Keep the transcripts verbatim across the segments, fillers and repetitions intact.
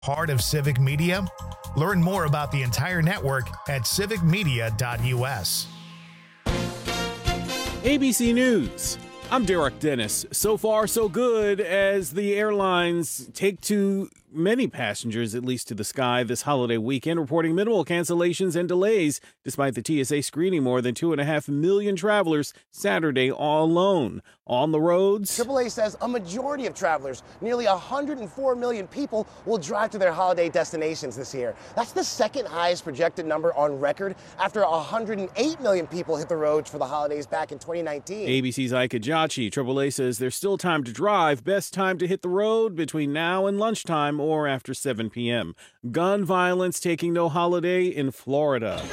Part of Civic Media? Learn more about the entire network at civic media dot u s. A B C News. I'm Derek Dennis. So far, so good as the airlines take to many passengers, at least to the sky this holiday weekend, reporting minimal cancellations and delays, despite the T S A screening more than two and a half million travelers Saturday all alone. On the roads, triple A says a majority of travelers, nearly one hundred four million people, will drive to their holiday destinations this year. That's the second highest projected number on record after one hundred eight million people hit the roads for the holidays back in twenty nineteen. A B C's Ike Ajachi. triple A says there's still time to drive. Best time to hit the road between now and lunchtime or after seven p.m. Gun violence taking no holiday in Florida.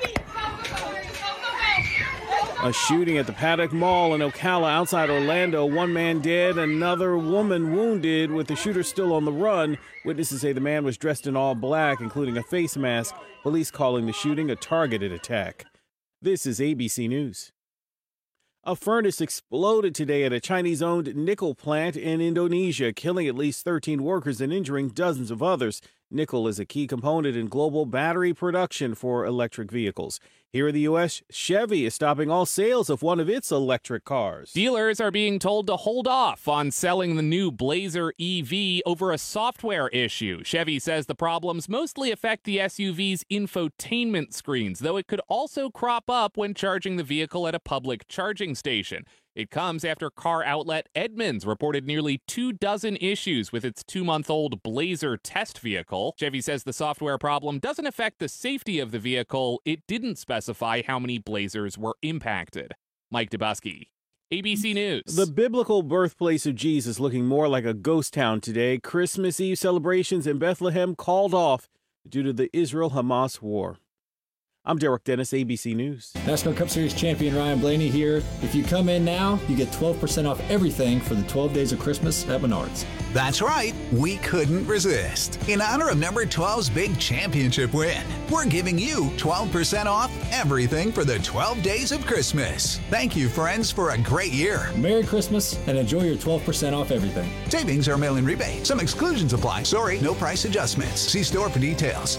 A shooting at the Paddock Mall in Ocala outside Orlando. One man dead, another woman wounded, with the shooter still on the run. Witnesses say the man was dressed in all black, including a face mask. Police calling the shooting a targeted attack. This is A B C News. A furnace exploded today at a Chinese-owned nickel plant in Indonesia, killing at least thirteen workers and injuring dozens of others. Nickel is a key component in global battery production for electric vehicles. Here in the U S, Chevy is stopping all sales of one of its electric cars. Dealers are being told to hold off on selling the new Blazer E V over a software issue. Chevy says the problems mostly affect the S U V's infotainment screens, though it could also crop up when charging the vehicle at a public charging station. It comes after car outlet Edmunds reported nearly two dozen issues with its two-month-old Blazer test vehicle. Chevy says the software problem doesn't affect the safety of the vehicle. It didn't specify how many Blazers were impacted. Mike Dubusky, A B C News. The biblical birthplace of Jesus looking more like a ghost town today. Christmas Eve celebrations in Bethlehem called off due to the Israel-Hamas war. I'm Derek Dennis, A B C News. NASCAR Cup Series champion Ryan Blaney here. If you come in now, you get twelve percent off everything for the twelve days of Christmas at Menards. That's right. We couldn't resist. In honor of number twelve's big championship win, we're giving you twelve percent off everything for the twelve days of Christmas. Thank you, friends, for a great year. Merry Christmas and enjoy your twelve percent off everything. Savings are mail-in rebate. Some exclusions apply. Sorry, no price adjustments. See store for details.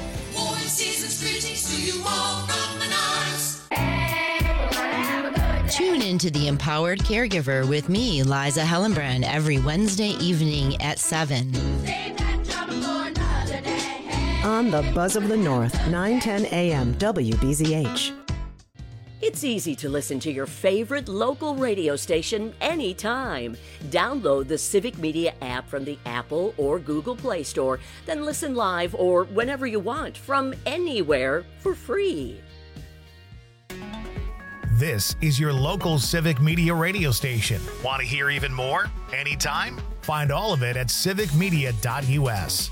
Tune into The Empowered Caregiver with me, Liza Hellenbrand, every Wednesday evening at seven. On the Buzz of the North, nine ten a.m. W B Z H. It's easy to listen to your favorite local radio station anytime. Download the Civic Media app from the Apple or Google Play Store, then listen live or whenever you want from anywhere for free. This is your local Civic Media radio station. Want to hear even more? Anytime? Find all of it at civic media dot u s.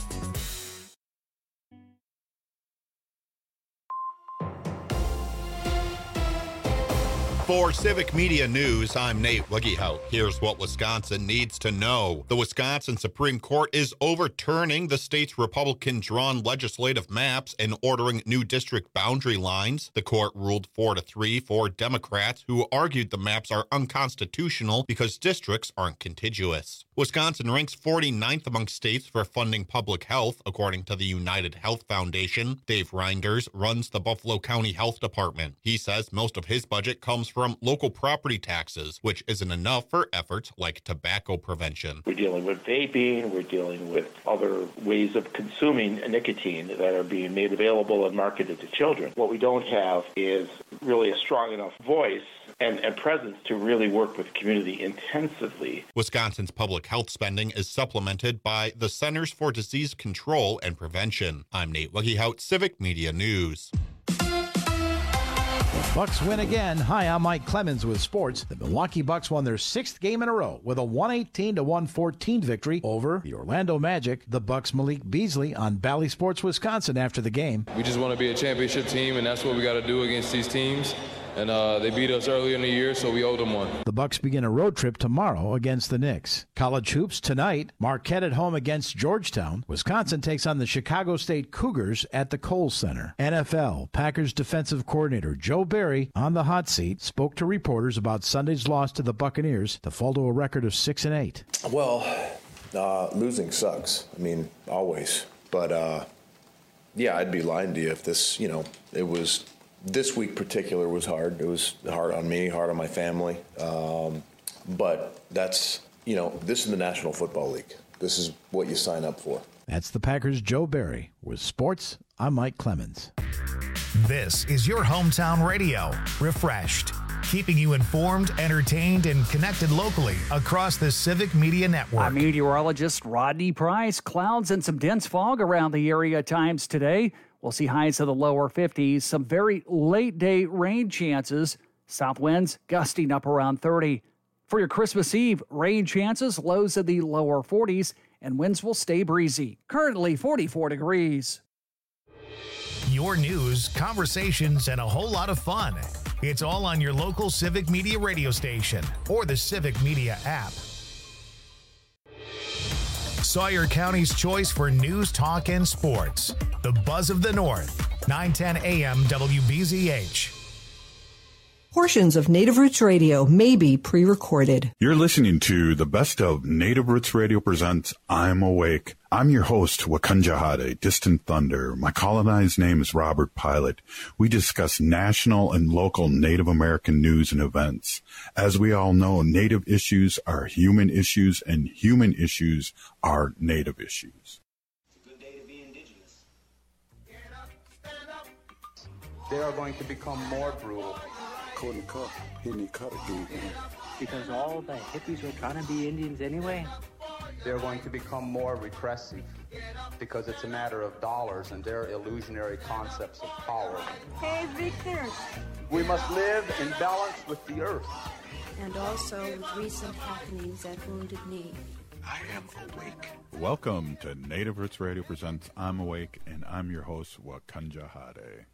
For Civic Media News, I'm Nate Wiggyhout. Here's what Wisconsin needs to know. The Wisconsin Supreme Court is overturning the state's Republican-drawn legislative maps and ordering new district boundary lines. The court ruled four to three for Democrats, who argued the maps are unconstitutional because districts aren't contiguous. Wisconsin ranks forty-ninth among states for funding public health, according to the United Health Foundation. Dave Reinders runs the Buffalo County Health Department. He says most of his budget comes from local property taxes, which isn't enough for efforts like tobacco prevention. We're dealing with vaping, we're dealing with other ways of consuming nicotine that are being made available and marketed to children. What we don't have is really a strong enough voice and, and presence to really work with the community intensively. Wisconsin's public health spending is supplemented by the Centers for Disease Control and Prevention. I'm Nate Wiggyhout, Civic Media News. Bucks win again. Hi, I'm Mike Clemens with sports. The Milwaukee Bucks won their sixth game in a row with a one eighteen to one fourteen victory over the Orlando Magic. The Bucks' Malik Beasley on Bally Sports Wisconsin after the game. We just want to be a championship team, and that's what we got to do against these teams. And uh, they beat us earlier in the year, so we owed them one. The Bucks begin a road trip tomorrow against the Knicks. College hoops tonight. Marquette at home against Georgetown. Wisconsin takes on the Chicago State Cougars at the Kohl Center. N F L. Packers defensive coordinator Joe Barry on the hot seat spoke to reporters about Sunday's loss to the Buccaneers to fall to a record of six and eight. Well, uh, losing sucks. I mean, always. But, uh, yeah, I'd be lying to you if this, you know, it was, this week particular was hard. It was hard on me, hard on my family. Um, but that's, you know, this is the National Football League. This is what you sign up for. That's the Packers' Joe Barry. With sports, I'm Mike Clemens. This is your hometown radio, Refreshed, keeping you informed, entertained, and connected locally across the Civic Media Network. I'm meteorologist Rodney Price. Clouds and some dense fog around the area at times today. We'll see highs of the lower fifties, some very late-day rain chances. South winds gusting up around thirty. For your Christmas Eve, rain chances, lows of the lower forties, and winds will stay breezy. Currently forty-four degrees. Your news, conversations, and a whole lot of fun. It's all on your local Civic Media radio station or the Civic Media app. Sawyer County's choice for news, talk, and sports. The Buzz of the North, nine ten A M W B Z H. Portions of Native Roots Radio may be pre-recorded. You're listening to the best of Native Roots Radio presents I'm Awake. I'm your host, Wakanja Hade, Distant Thunder. My colonized name is Robert Pilot. We discuss national and local Native American news and events. As we all know, Native issues are human issues, and human issues are Native issues. It's a good day to be Indigenous. Get up, stand up. They are going to become more brutal. Because all the hippies were trying to be Indians anyway. They're going to become more repressive because it's a matter of dollars and their illusionary concepts of power. Hey, Victor. We must live in balance with the earth. And also with recent happenings at Wounded Knee. I am awake. Welcome to Native Roots Radio presents I'm Awake, and I'm your host, Wakanja Hade.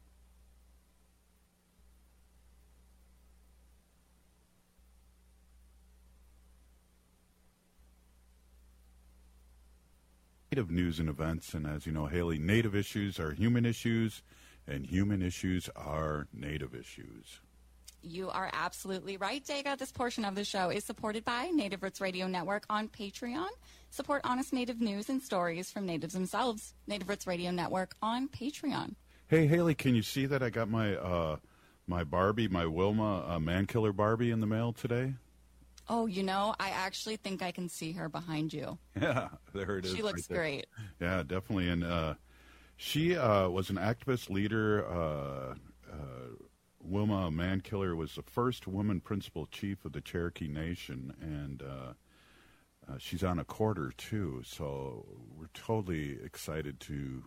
Native news and events, and as you know, Haley, Native issues are human issues, and human issues are Native issues. You are absolutely right, Daga. This portion of the show is supported by Native Roots Radio Network on Patreon. Support honest Native news and stories from Natives themselves. Native Roots Radio Network on Patreon. Hey, Haley, can you see that I got my uh, my Barbie, my Wilma uh, Man-Killer Barbie in the mail today? Oh, you know, I actually think I can see her behind you. Yeah, there it is. She looks right great. Yeah, definitely. And uh, she uh, was an activist leader. Uh, uh, Wilma Mankiller was the first woman principal chief of the Cherokee Nation, and uh, uh, she's on a quarter, too. So we're totally excited to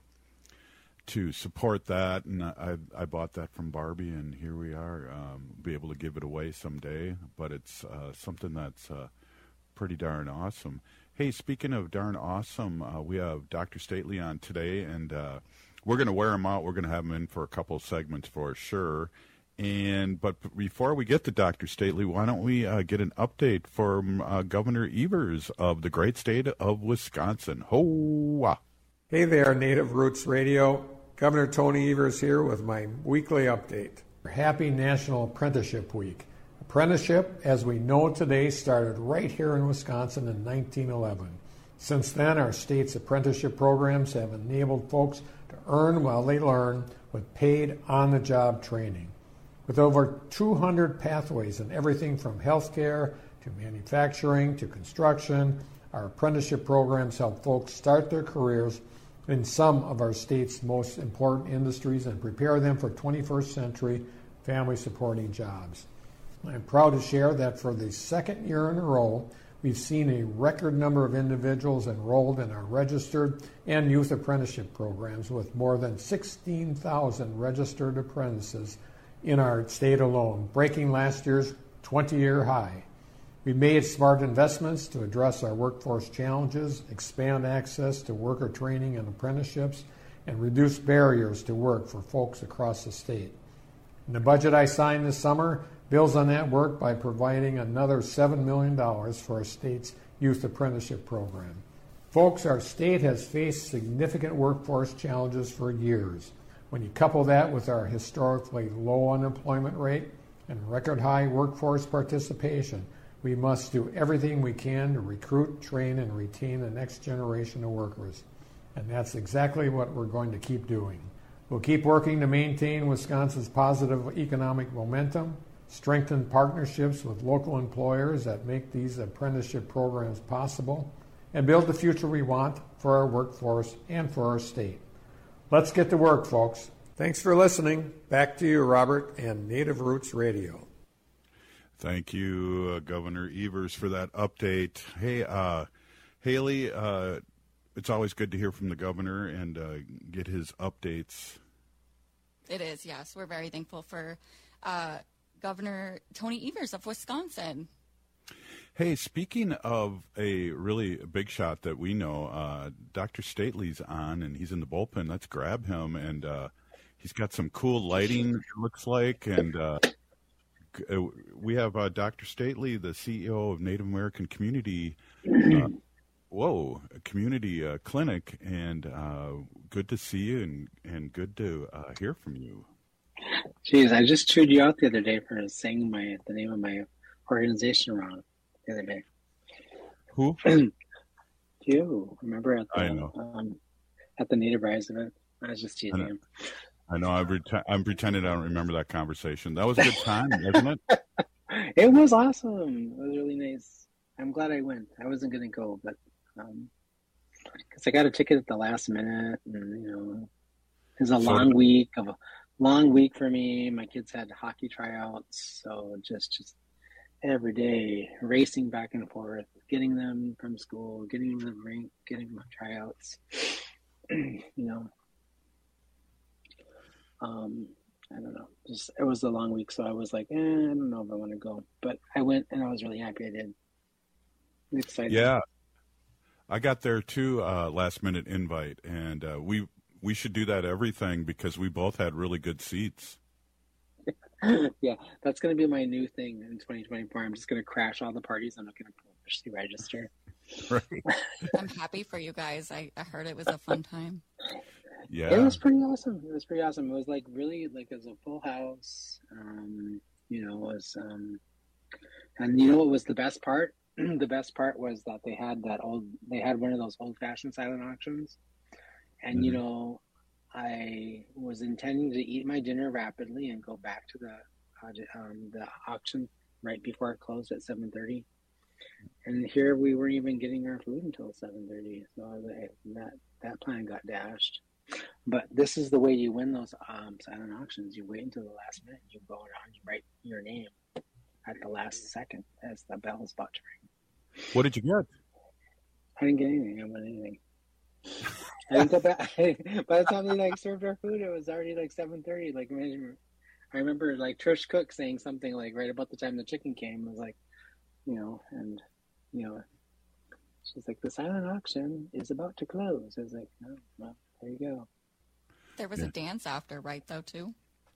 to support that, and I I bought that from Barbie, and here we are. Um, be able to give it away someday, but it's uh, something that's uh, pretty darn awesome. Hey, speaking of darn awesome, uh, we have Doctor Stately on today, and uh, we're going to wear him out. We're going to have him in for a couple of segments for sure. And but before we get to Doctor Stately, why don't we uh, get an update from uh, Governor Evers of the great state of Wisconsin? Ho-wah. Hey there, Native Roots Radio. Governor Tony Evers here with my weekly update. Happy National Apprenticeship Week. Apprenticeship, as we know today, started right here in Wisconsin in nineteen eleven. Since then, our state's apprenticeship programs have enabled folks to earn while they learn with paid on-the-job training. With over two hundred pathways in everything from healthcare to manufacturing to construction, our apprenticeship programs help folks start their careers in some of our state's most important industries and prepare them for twenty-first century family-supporting jobs. I'm proud to share that for the second year in a row, we've seen a record number of individuals enrolled in our registered and youth apprenticeship programs, with more than sixteen thousand registered apprentices in our state alone, breaking last year's twenty-year high. We made smart investments to address our workforce challenges, expand access to worker training and apprenticeships, and reduce barriers to work for folks across the state. And the budget I signed this summer builds on that work by providing another seven million dollars for our state's youth apprenticeship program. Folks, our state has faced significant workforce challenges for years. When you couple that with our historically low unemployment rate and record high workforce participation, we must do everything we can to recruit, train, and retain the next generation of workers. And that's exactly what we're going to keep doing. We'll keep working to maintain Wisconsin's positive economic momentum, strengthen partnerships with local employers that make these apprenticeship programs possible, and build the future we want for our workforce and for our state. Let's get to work, folks. Thanks for listening. Back to you, Robert, and Native Roots Radio. Thank you, uh, Governor Evers, for that update. Hey, uh, Haley, uh, it's always good to hear from the governor and uh, get his updates. It is, yes. We're very thankful for uh, Governor Tony Evers of Wisconsin. Hey, speaking of a really big shot that we know, uh, Doctor Stately's on, and he's in the bullpen. Let's grab him, and uh, he's got some cool lighting, it looks like, and uh, we have uh, Doctor Stately, the C E O of Native American Community uh, Whoa, a community uh, clinic, and uh, good to see you, and, and good to uh, hear from you. Jeez, I just chewed you out the other day for saying my the name of my organization wrong the other day. Who? You remember at the I know. Um, at the Native Rise event? I was just teasing him. I know. I'm, ret- I'm pretending I don't remember that conversation. That was a good time, wasn't it? It was awesome. It was really nice. I'm glad I went. I wasn't going to go, but um, because I got a ticket at the last minute, and you know, it was a so, long week of a long week for me. My kids had hockey tryouts, so just just every day racing back and forth, getting them from school, getting them to the rink, getting them tryouts. you know, um, I don't know. Just it was a long week, so I was like, eh, I don't know if I want to go, but I went, and I was really happy I did. I'm excited. Yeah. I got there too, uh, last minute invite, and uh, we we should do that everything because we both had really good seats. Yeah, that's going to be my new thing in twenty twenty-four. I'm just going to crash all the parties. I'm not going to push the register. Right. I'm happy for you guys. I, I heard it was a fun time. Yeah, it was pretty awesome. It was pretty awesome. It was like really like it was a full house. Um, you know, it was um, and you know what was the best part? The best part was that they had that old, they had one of those old fashioned silent auctions. And, mm-hmm. you know, I was intending to eat my dinner rapidly and go back to the, um, the auction right before it closed at seven thirty. And here we weren't even getting our food until seven thirty. So I was like, that, that plan got dashed. But this is the way you win those um, silent auctions. You wait until the last minute, you go around, you write your name at the last second as the bell is about to ring. What did you get? I didn't get anything. I didn't get anything. I didn't go back. By the time they like served our food, it was already like seven thirty. Like I remember like Trish Cook saying something like right about the time the chicken came. It was like, you know, and you know, she's like, the silent auction is about to close. I was like, oh, well, there you go. There was yeah. a dance after, right? Though too.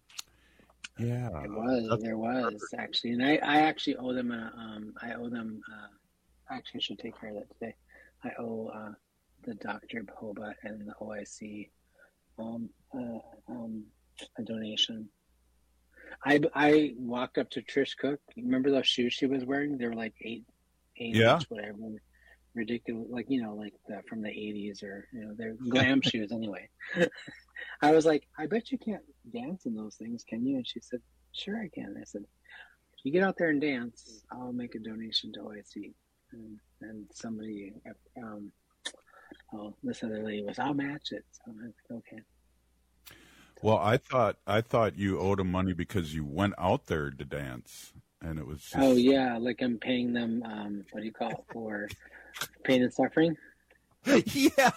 Yeah, it was. That's there was perfect. Actually, and I, I actually owe them a. Um, I owe them. Uh, actually, I should take care of that today. I owe uh, the Doctor Hoba and the O I C um, uh, um, a donation. I I walked up to Trish Cook. Remember those shoes she was wearing? They were like eight, eight yeah. inch, whatever, ridiculous. Like you know, like the, from the eighties, or you know, they're glam shoes anyway. I was like, I bet you can't dance in those things, can you? And she said, sure I can. I said, if you get out there and dance, I'll make a donation to O I C. And, and somebody, um, oh, this other lady was, I'll match it. So I was like, okay. Well, I thought I thought you owed them money because you went out there to dance, and it was. Just... Oh yeah, like I'm paying them. Um, what do you call it, for pain and suffering? Yeah.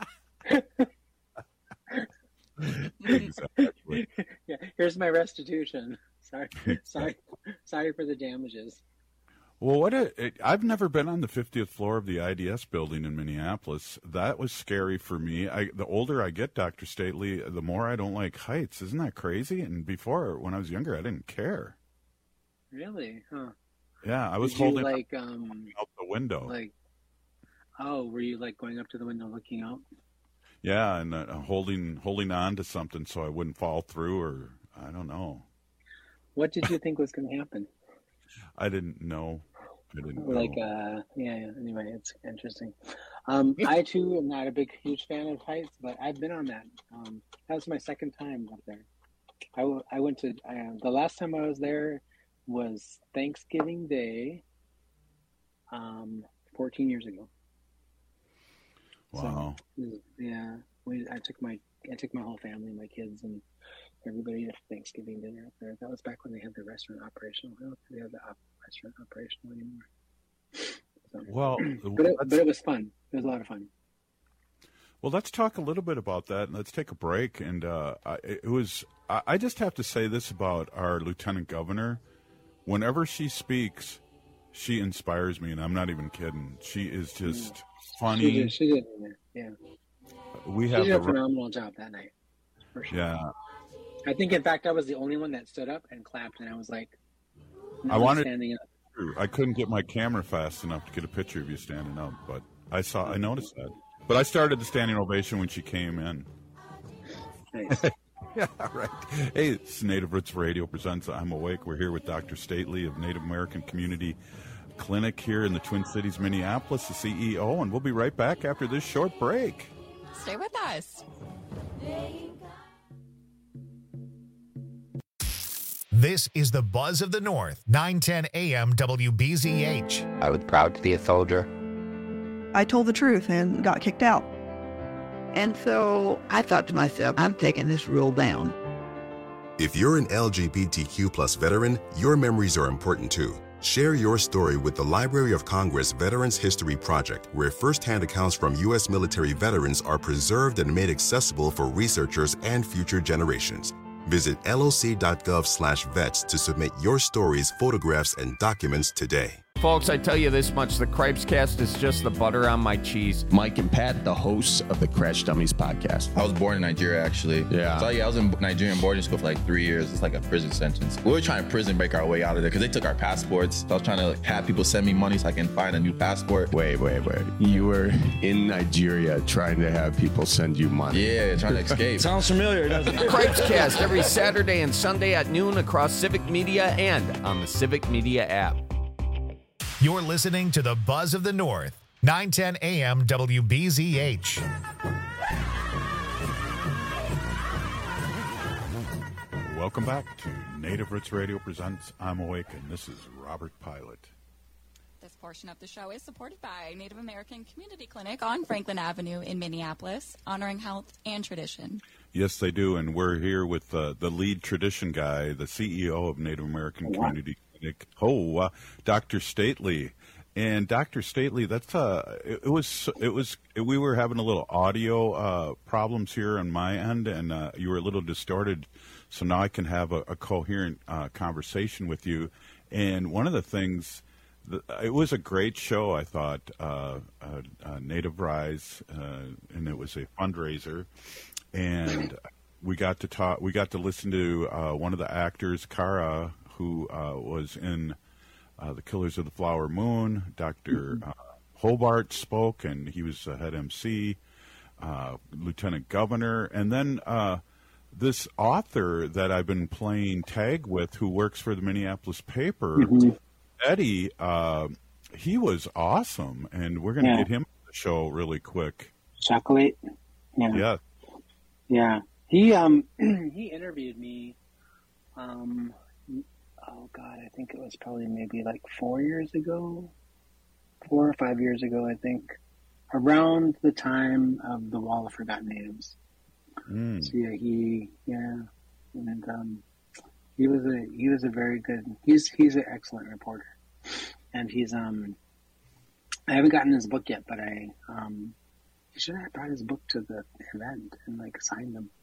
Exactly. Yeah, here's my restitution. Sorry, sorry, sorry for the damages. Well, what a, it, I've never been on the fiftieth floor of the I D S building in Minneapolis. That was scary for me. I, the older I get, Doctor Stately, the more I don't like heights. Isn't that crazy? And before, when I was younger, I didn't care. Really? Huh? Yeah, I was Did holding you, like um out the window. Like, oh, were you like going up to the window looking out? Yeah, and uh, holding holding on to something so I wouldn't fall through, or I don't know. What did you think was going to happen? I didn't know. I didn't like, know. uh, yeah, yeah. Anyway, it's interesting. Um, I too am not a big, huge fan of heights, but I've been on that. Um, that was my second time up there. I, w- I went to uh, the last time I was there was Thanksgiving Day, um, fourteen years ago. Wow. So, yeah, we I took my I took my whole family, my kids, and everybody to Thanksgiving dinner up there. That was back when they had the restaurant operational. I don't think they have the op- restaurant operational anymore. So, Well, but it, but it was fun. It was a lot of fun. Well, let's talk a little bit about that, and let's take a break. And uh, I, it was I, I just have to say this about our lieutenant governor. Whenever she speaks, she inspires me, and I'm not even kidding. She is just yeah. funny. She did, she did, yeah. We She have did a the, phenomenal job that night, for sure. yeah. I think, in fact, I was the only one that stood up and clapped, and I was like, I wanted. standing up. I couldn't get my camera fast enough to get a picture of you standing up, but I saw. I noticed that. But I started the standing ovation when she came in. Nice. Yeah, right. Hey, it's Native Roots Radio presents I'm Awake. We're here with Doctor Stately of Native American Community Clinic here in the Twin Cities, Minneapolis, the C E O, and we'll be right back after this short break. Stay with us. This is the Buzz of the North, nine ten A M W B Z H. I was proud to be a soldier. I told the truth and got kicked out. And so I thought to myself, I'm taking this rule down. If you're an L G B T Q plus veteran, your memories are important too. Share your story with the Library of Congress Veterans History Project, where firsthand accounts from U S military veterans are preserved and made accessible for researchers and future generations. Visit loc.gov slash vets to submit your stories, photographs, and documents today. Folks, I tell you this much, the Cripes Cast is just the butter on my cheese. Mike and Pat, the hosts of the Crash Dummies podcast. I was born in Nigeria, actually. Yeah. So, yeah, I was in Nigerian boarding school for like three years. It's like a prison sentence. We were trying to prison break our way out of there because they took our passports. So I was trying to like, have people send me money so I can find a new passport. Wait, wait, wait. You were in Nigeria trying to have people send you money. Yeah, trying to escape. Sounds familiar, doesn't it? Cripes Cast every Saturday and Sunday at noon across Civic Media and on the Civic Media app. You're listening to the Buzz of the North, nine ten A M W B Z H. Welcome back to Native Roots Radio presents I'm Awake, and this is Robert Pilot. This portion of the show is supported by Native American Community Clinic on Franklin Avenue in Minneapolis, honoring health and tradition. Yes, they do, and we're here with uh, the lead tradition guy, the C E O of Native American Community Clinic, oh, uh, Doctor Stately. And Doctor Stately, that's uh, it, it was it was we were having a little audio uh, problems here on my end, and uh, you were a little distorted. So now I can have a, a coherent uh, conversation with you. And one of the things, that, it was a great show, I thought, uh, uh, uh, Native Rise, uh, and it was a fundraiser. And we got to talk. We got to listen to uh, one of the actors, Kara, who uh, was in uh, The Killers of the Flower Moon. Doctor Uh, Hobart spoke, and he was the head M C, uh, Lieutenant Governor, and then uh, this author that I've been playing tag with, who works for the Minneapolis paper, mm-hmm. Eddie. Uh, he was awesome, and we're going to yeah. get him on the show really quick. Chocolate. Yeah. Yeah. Yeah. He um he interviewed me. Um. Oh God, I think it was probably maybe like four years ago, four or five years ago, I think, around the time of the Wall of Forgotten Natives. Mm. So yeah, he yeah, and um, he was a he was a very good. He's he's an excellent reporter, and he's um. I haven't gotten his book yet, but I um, he should have brought his book to the event and like signed them.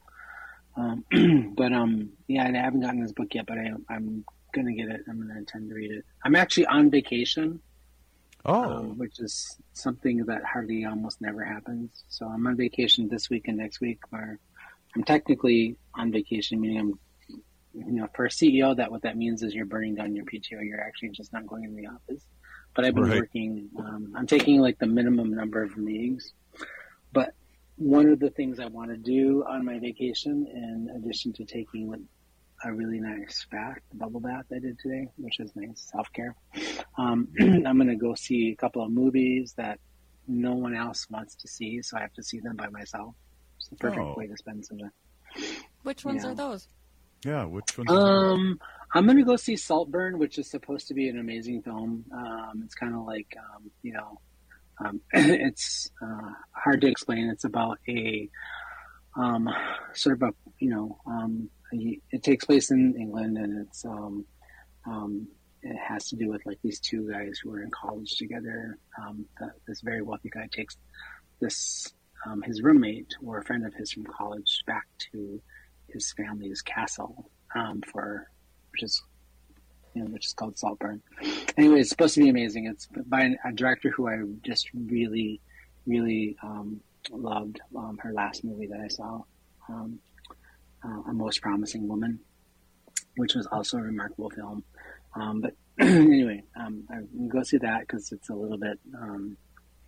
Um, but um, yeah, I haven't gotten his book yet, but I I'm gonna get it. I'm gonna intend to read it. I'm actually on vacation. Oh, um, which is something that hardly almost never happens. So I'm on vacation this week and next week, where I'm technically on vacation, meaning I'm, you know, for a C E O, that what that means is you're burning down your P T O. You're actually just not going in the office. But I've been right. working. Um, I'm taking like the minimum number of meetings. But one of the things I want to do on my vacation, in addition to taking like a really nice bath, bubble bath I did today, which is nice self-care. Um, I'm going to go see a couple of movies that no one else wants to see, so I have to see them by myself. It's the perfect Oh. way to spend some time. Which ones Yeah. are those? Yeah, which ones? Um, I'm gonna go see Saltburn, which is supposed to be an amazing film. Um, it's kind of like, um, you know, um, it's uh, hard to explain. It's about a um, sort of a, you know, um, a, it takes place in England, and it's um, um, it has to do with like these two guys who are in college together. Um, the, this very wealthy guy takes this um, his roommate or a friend of his from college back to his family's castle um, for, which is, you know, which is called Saltburn. Anyway, it's supposed to be amazing. It's by a director who I just really, really um, loved. Um, her last movie that I saw, um, uh, A Most Promising Woman, which was also a remarkable film. Um, but anyway, um, I can go see that because it's a little bit. Um,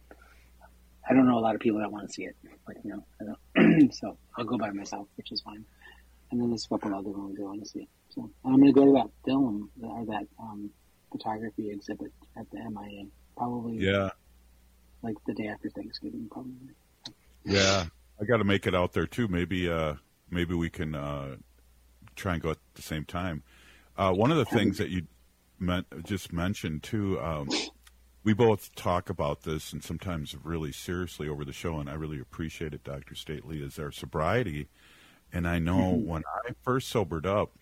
I don't know a lot of people that want to see it, like you know. I don't, so I'll go by myself, which is fine. And then there's a couple other ones I want to see. So I'm going to go to that film or that um, photography exhibit at the M I A. Probably. Yeah. Like the day after Thanksgiving, probably. Yeah, I got to make it out there too. Maybe, uh, maybe we can uh, try and go at the same time. Uh, one of the things that you meant, just mentioned too, um, we both talk about this and sometimes really seriously over the show, and I really appreciate it, Doctor Stately, is our sobriety. And I know mm-hmm. when I first sobered up,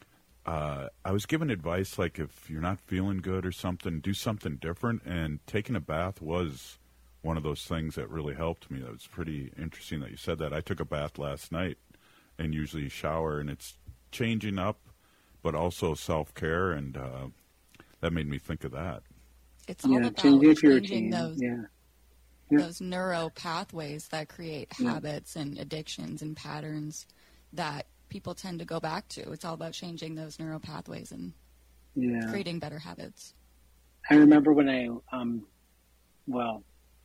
uh, I was given advice like if you're not feeling good or something, do something different. And taking a bath was one of those things that really helped me. That was pretty interesting that you said that. I took a bath last night and usually shower, and it's changing up, but also self-care, and uh, that made me think of that. It's all yeah, about changing, changing those, yeah. Yeah. those neuro pathways that create Yeah. habits and addictions and patterns that people tend to go back to. It's all about changing those neural pathways and Yeah. creating better habits. I remember when I, um, well,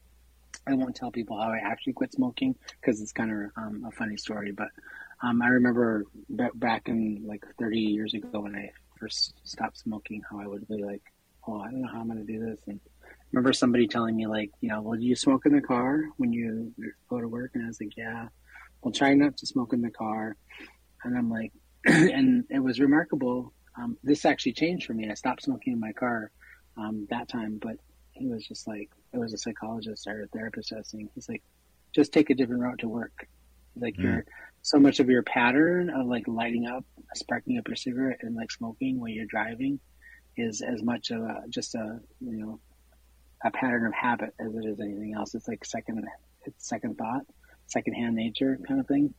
I won't tell people how I actually quit smoking because it's kind of um, a funny story. But um, I remember b- back in like thirty years ago when I first stopped smoking, how I would be like, oh, I don't know how I'm going to do this. And I remember somebody telling me like, you know, well, do you smoke in the car when you go to work? And I was like, yeah. Well, try not to smoke in the car. And I'm like, and it was remarkable. Um, this actually changed for me. I stopped smoking in my car um, that time, but he was just like, it was a psychologist or a therapist I was saying. He's like, just take a different route to work. Like mm. you're so much of your pattern of like lighting up, sparking up your cigarette and like smoking when you're driving is as much of a, just a, you know, a pattern of habit as it is anything else. It's like second, it's second thought, secondhand nature kind of thing.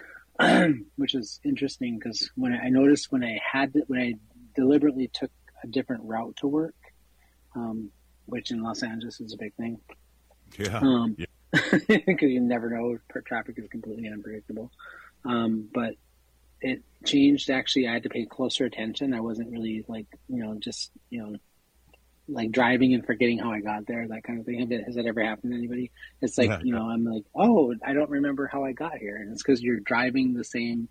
Which is interesting because when I, I noticed when I had to, when I deliberately took a different route to work, um, which in Los Angeles is a big thing. Yeah. Um, yeah. Because you never know, traffic is completely unpredictable. Um, but it changed. Actually, I had to pay closer attention. I wasn't really like you know just you know like driving and forgetting how I got there, that kind of thing. Have it, has that ever happened to anybody? It's like, yeah, you know, I'm like, oh, I don't remember how I got here. And it's because you're driving the same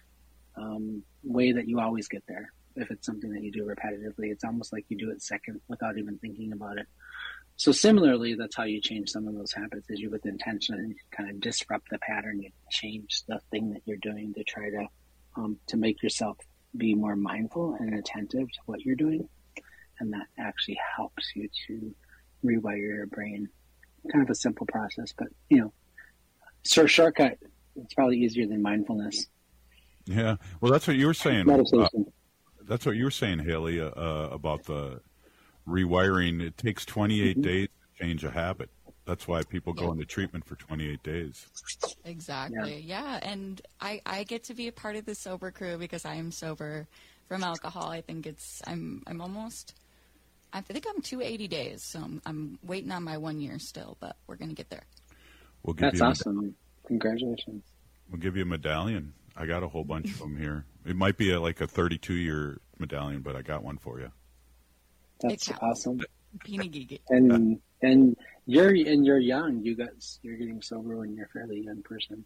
um, way that you always get there. If it's something that you do repetitively, it's almost like you do it second without even thinking about it. So similarly, that's how you change some of those habits, is you with intention and you kind of disrupt the pattern. You change the thing that you're doing to try to, um, to make yourself be more mindful and attentive to what you're doing. And that actually helps you to rewire your brain. Kind of a simple process, but, you know, sort of shortcut, it's probably easier than mindfulness. Yeah. Well, that's what you were saying. Meditation. Uh, that's what you were saying, Haley, uh, about the rewiring. It takes twenty-eight mm-hmm. days to change a habit. That's why people go yeah. into treatment for twenty-eight days. Exactly. Yeah. yeah. And I, I get to be a part of the sober crew because I am sober from alcohol. I think it's, I'm, I'm almost... I think I'm two hundred eighty days, so I'm, I'm waiting on my one year still, but we're going to get there. We'll give That's you awesome. Med- Congratulations. We'll give you a medallion. I got a whole bunch of them here. It might be a, like a thirty-two year medallion, but I got one for you. That's awesome. Peanagigi. And and you're and you're young. You got you're getting sober when you're a fairly young person.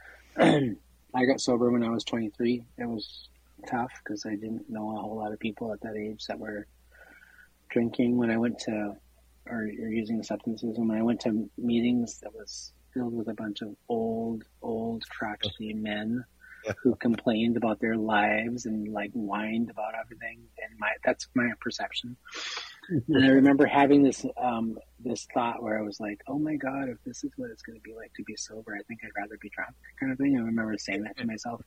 I got sober when I was twenty-three. It was tough because I didn't know a whole lot of people at that age that were drinking. When I went to or, or using substances. And when I went to meetings, that was filled with a bunch of old, old, crotchety men who complained about their lives and like whined about everything. And my that's my perception. And I remember having this um, this thought where I was like, "Oh my God, if this is what it's going to be like to be sober, I think I'd rather be drunk," kind of thing. I remember saying that to myself.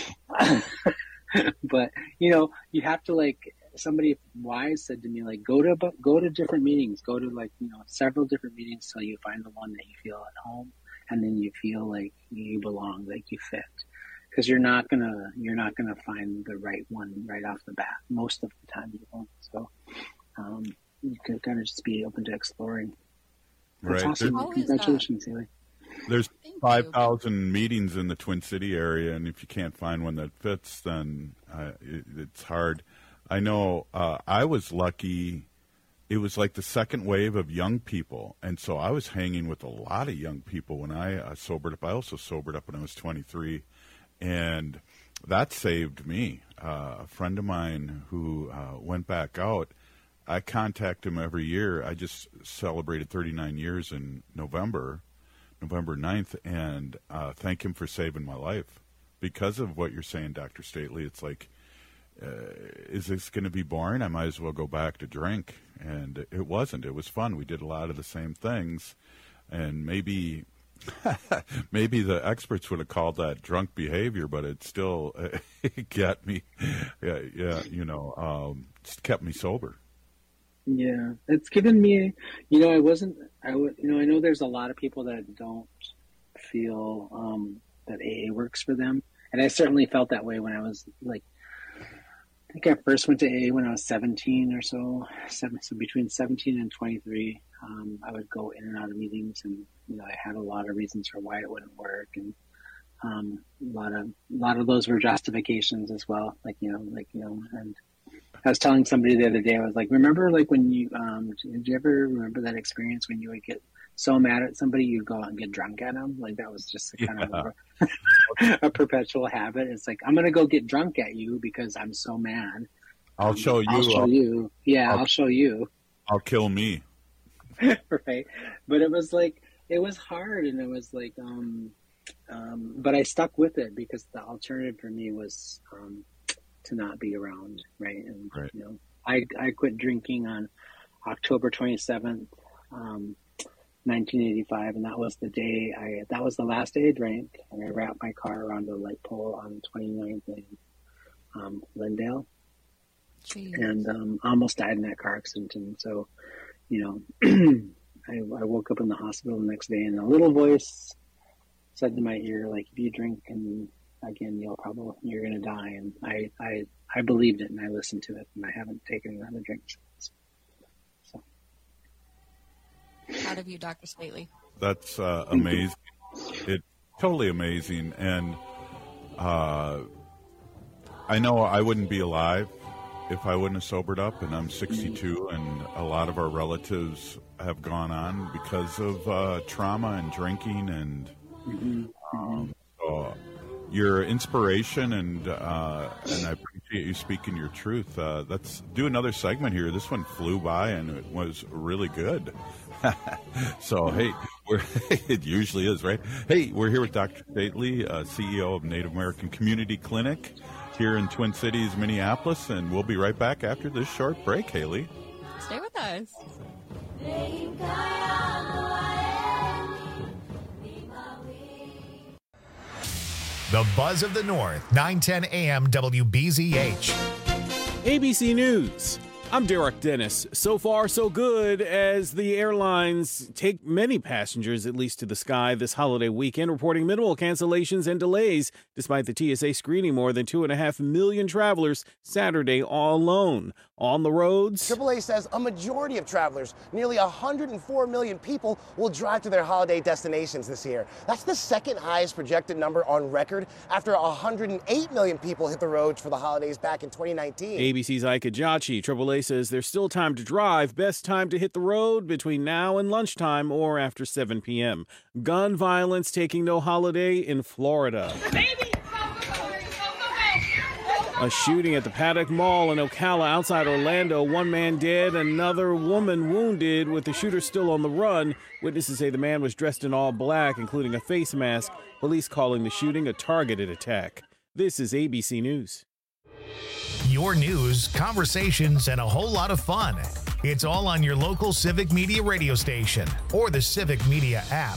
But you know, you have to like. Somebody wise said to me, like, go to go to different meetings, go to like you know several different meetings till you find the one that you feel at home, and then you feel like you belong, like you fit. Because you're not gonna you're not gonna find the right one right off the bat. Most of the time, you won't. So um, you can kind of just be open to exploring. That's right. awesome. There's, Congratulations, Haley. There's five thousand meetings in the Twin City area, and if you can't find one that fits, then uh, it, it's hard. I know uh, I was lucky. It was like the second wave of young people, and so I was hanging with a lot of young people when I uh, sobered up. I also sobered up when I was twenty-three, and that saved me. Uh, a friend of mine who uh, went back out, I contact him every year. I just celebrated thirty-nine years in November, November ninth, and uh, thank him for saving my life. Because of what you're saying, Doctor Stately, it's like, uh, is this going to be boring? I might as well go back to drink. And it wasn't. It was fun. We did a lot of the same things. And maybe maybe the experts would have called that drunk behavior, but it still it got me, yeah, yeah, you know, um, just kept me sober. Yeah, it's given me, you know, I wasn't, I would, you know, I know there's a lot of people that don't feel um, that A A works for them. And I certainly felt that way when I was like, I think I first went to A A when I was seventeen or so, seven, so between seventeen and twenty-three. Um, I would go in and out of meetings, and you know, I had a lot of reasons for why it wouldn't work, and um, a lot of a lot of those were justifications as well. Like you know, like you know, and I was telling somebody the other day, I was like, remember, like when you um, did you ever remember that experience when you would get so mad at somebody, you'd go out and get drunk at them? Like that was just a kind yeah. of a, a perpetual habit. It's like, I'm gonna go get drunk at you because I'm so mad. I'll show you. I'll show I'll, you. Yeah, I'll, I'll show you. I'll kill me. Right. But it was like, it was hard, and it was like, um, um, but I stuck with it because the alternative for me was um, to not be around, right? And right. you know, I I quit drinking on October twenty-seventh, um, nineteen eighty-five, and that was the day I that was the last day I drank, and I wrapped my car around a light pole on the twenty-ninth in um, Lindale. Jeez. And um, almost died in that car accident. And so, you know, I, I woke up in the hospital the next day, and a little voice said to my ear, like, if you drink and again, you'll probably, you're going to die. And I, I, I believed it, and I listened to it, and I haven't taken another drink since. So. Proud of you, Doctor Stately. That's uh, amazing. It's totally amazing. And uh, I know I wouldn't be alive if I wouldn't have sobered up, and I'm sixty-two, and a lot of our relatives have gone on because of uh, trauma and drinking, and um, so your inspiration, and uh, and I appreciate you speaking your truth. Uh, let's do another segment here. This one flew by, and it was really good. So, hey, we're, it usually is, right? Hey, we're here with Doctor Stately, uh, C E O of Native American Community Clinic here in Twin Cities, Minneapolis, and we'll be right back after this short break, Haley. Stay with us. The Buzz of the North, nine ten A M W B Z H. A B C News. I'm Derek Dennis. So far, so good as the airlines take many passengers, at least to the sky this holiday weekend, reporting minimal cancellations and delays, despite the T S A screening more than two and a half million travelers Saturday all alone. On the roads, triple A says a majority of travelers, nearly one hundred four million people, will drive to their holiday destinations this year. That's the second highest projected number on record after one hundred eight million people hit the roads for the holidays back in twenty nineteen. A B C's Ike Ajachi. triple A says there's still time to drive. Best time to hit the road between now and lunchtime or after seven p.m. Gun violence taking no holiday in Florida. A shooting at the Paddock Mall in Ocala outside Orlando. One man dead, another woman wounded, with the shooter still on the run. Witnesses say the man was dressed in all black, including a face mask. Police calling the shooting a targeted attack. This is A B C News. Your news, conversations, and a whole lot of fun. It's all on your local Civic Media radio station or the Civic Media app.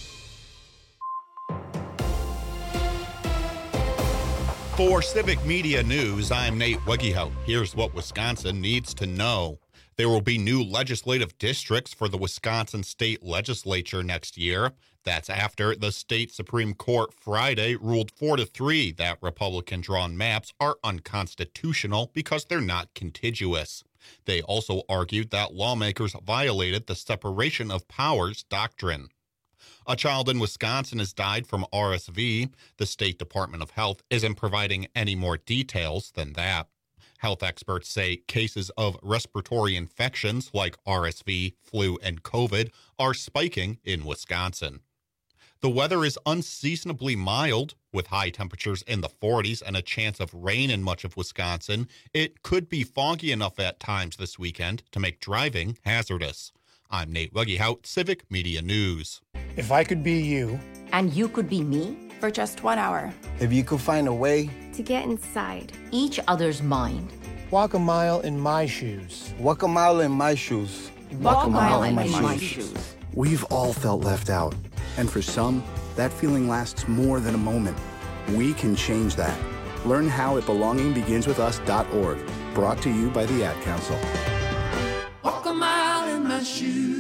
For Civic Media News, I'm Nate Wegehout. Here's what Wisconsin needs to know. There will be new legislative districts for the Wisconsin State Legislature next year. That's after the state Supreme Court Friday ruled four to three that Republican-drawn maps are unconstitutional because they're not contiguous. They also argued that lawmakers violated the separation of powers doctrine. A child in Wisconsin has died from R S V. The State Department of Health isn't providing any more details than that. Health experts say cases of respiratory infections like R S V, flu, and COVID are spiking in Wisconsin. The weather is unseasonably mild, with high temperatures in the forties and a chance of rain in much of Wisconsin. It could be foggy enough at times this weekend to make driving hazardous. I'm Nate Wegehout, Civic Media News. If I could be you. And you could be me for just one hour. If you could find a way. To get inside each other's mind. Walk a mile in my shoes. Walk a mile in my shoes. Walk, Walk a mile, mile in my, in my shoes. shoes. We've all felt left out. And for some, that feeling lasts more than a moment. We can change that. Learn how at belonging begins with us dot org. Brought to you by the Ad Council. Walk a mile in my shoes.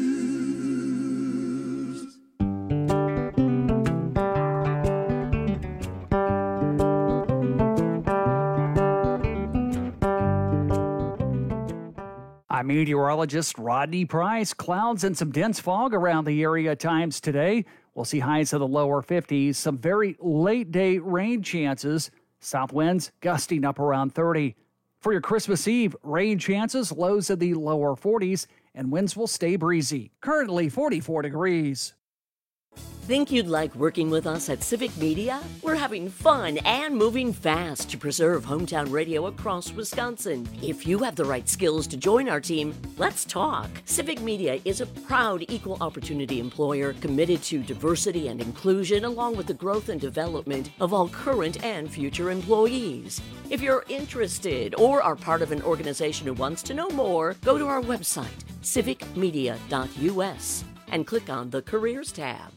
I'm meteorologist Rodney Price. Clouds and some dense fog around the area at times today. We'll see highs of the lower fifties. Some very late day rain chances. South winds gusting up around thirty. For your Christmas Eve, rain chances, lows of the lower forties, and winds will stay breezy. Currently forty-four degrees. Think you'd like working with us at Civic Media? We're having fun and moving fast to preserve hometown radio across Wisconsin. If you have the right skills to join our team, let's talk. Civic Media is a proud equal opportunity employer committed to diversity and inclusion, along with the growth and development of all current and future employees. If you're interested or are part of an organization who wants to know more, go to our website, civic media dot u s, and click on the Careers tab.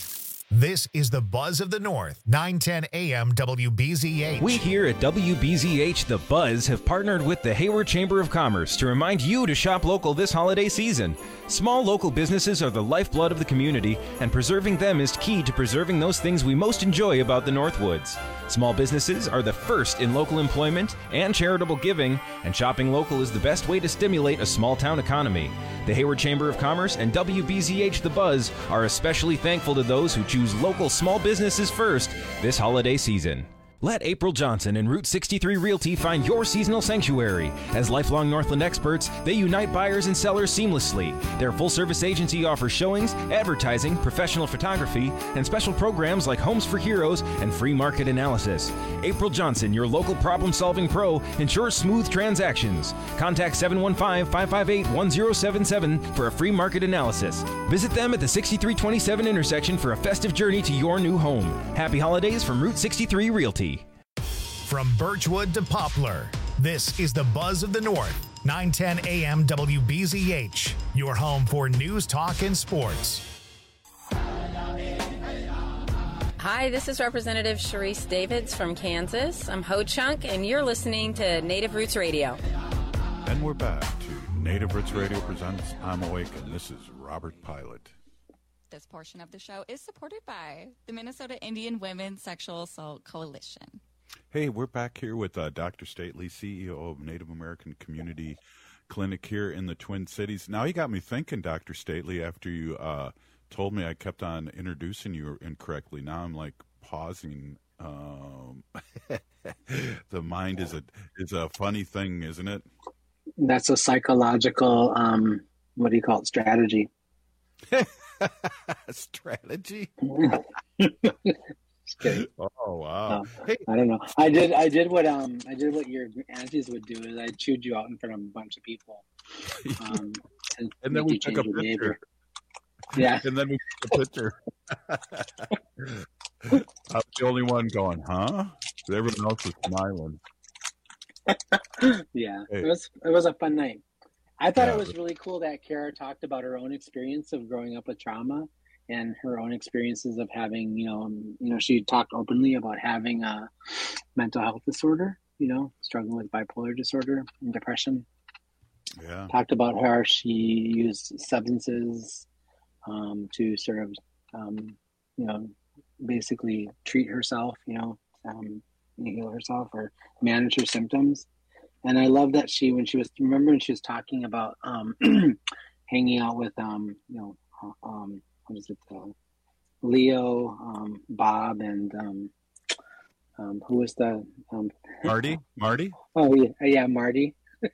This is the Buzz of the North, nine ten A M W B Z H. We here at W B Z H The Buzz have partnered with the Hayward Chamber of Commerce to remind you to shop local this holiday season. Small local businesses are the lifeblood of the community, and preserving them is key to preserving those things we most enjoy about the Northwoods. Small businesses are the first in local employment and charitable giving, and shopping local is the best way to stimulate a small town economy. The Hayward Chamber of Commerce and W B Z H The Buzz are especially thankful to those who choose local small businesses first this holiday season. Let April Johnson and Route sixty-three Realty find your seasonal sanctuary. As lifelong Northland experts, they unite buyers and sellers seamlessly. Their full-service agency offers showings, advertising, professional photography, and special programs like Homes for Heroes and free market analysis. April Johnson, your local problem-solving pro, ensures smooth transactions. Contact seven one five, five five eight, one zero seven seven for a free market analysis. Visit them at the sixty-three twenty-seven intersection for a festive journey to your new home. Happy holidays from Route sixty-three Realty. From Birchwood to Poplar, this is the Buzz of the North, nine ten A M W B Z H, your home for news, talk, and sports. Hi, this is Representative Sharice Davids from Kansas. I'm Ho Chunk, and you're listening to Native Roots Radio. And we're back to Native Roots Radio presents I'm Awake, and this is Robert Pilot. This portion of the show is supported by the Minnesota Indian Women's Sexual Assault Coalition. Hey, we're back here with uh, Doctor Stately, C E O of Native American Community Clinic here in the Twin Cities. Now you got me thinking, Doctor Stately, after you uh, told me I kept on introducing you incorrectly. Now I'm like pausing. Um, the mind is a is a funny thing, isn't it? That's a psychological, um, what do you call it, strategy. Strategy? Just kidding. Oh wow! No, hey, I don't know. I did. I did what um. I did what your aunties would do. Is I chewed you out in front of a bunch of people. Um, and, and then we took a picture. Behavior. Yeah. And then we took a picture. I was the only one going, huh? Everyone else was smiling. Yeah, hey. it was it was a fun night. I thought Yeah. it was really cool that Kara talked about her own experience of growing up with trauma and her own experiences of having, you know, um, you know, she talked openly about having a mental health disorder, you know, struggling with bipolar disorder and depression. Yeah. Talked about how she used substances um, to sort of, um, you know, basically treat herself, you know, um, heal herself or manage her symptoms. And I love that she, when she was, remember when she was talking about um, hanging out with, um, you know, uh, um, what is it, uh, Leo, um, Bob, and um, um, who was the um, Marty? Marty? Oh yeah, yeah, Marty.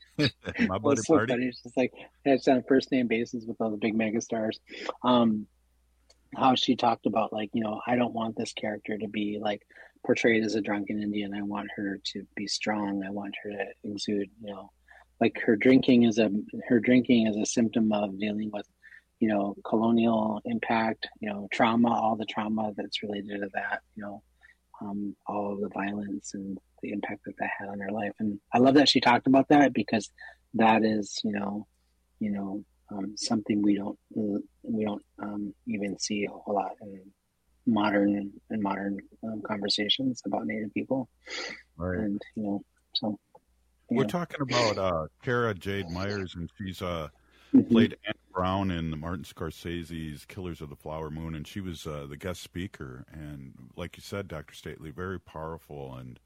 My buddy so Marty. funny. It's just like it's on first name basis with all the big mega stars. Um, how she talked about like, you know, I don't want this character to be like portrayed as a drunken Indian. I want her to be strong. I want her to exude, you know, like her drinking is a her drinking is a symptom of dealing with, you know, colonial impact, you know, trauma, all the trauma that's related to that, you know, um, all of the violence and the impact that that had on her life. And I love that she talked about that because that is, you know, you know, um, something we don't we don't um, even see a whole lot in modern in modern um, conversations about Native people. Right. And you know, so you We're know. talking about uh, Kara Jade Myers, and she's uh, Mhm. played Anne Brown in Martin Scorsese's Killers of the Flower Moon, and she was uh, the guest speaker. And like you said, Doctor Stately, very powerful and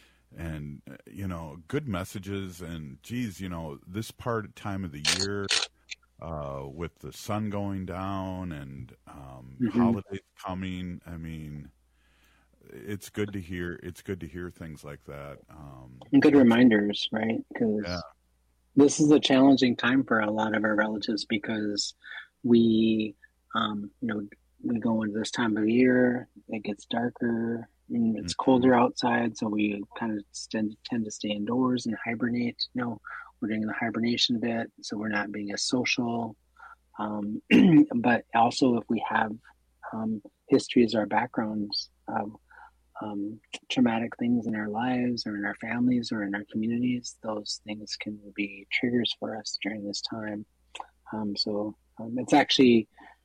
and uh, you know, good messages. And geez, you know, this part time of the year uh, with the sun going down and um, Mhm. holidays coming, I mean, it's good to hear. It's good to hear things like that. Um, And good reminders, right? Because Yeah. this is a challenging time for a lot of our relatives because we, um, you know, we go into this time of year, it gets darker, and it's colder outside, so we kind of tend, tend to stay indoors and hibernate. You know, we're doing the hibernation bit, so we're not being as social. Um, but also, if we have um, histories or backgrounds of um, traumatic things in our lives or in our families or in our communities, those things can be triggers for us during this time. Um, so um, it's actually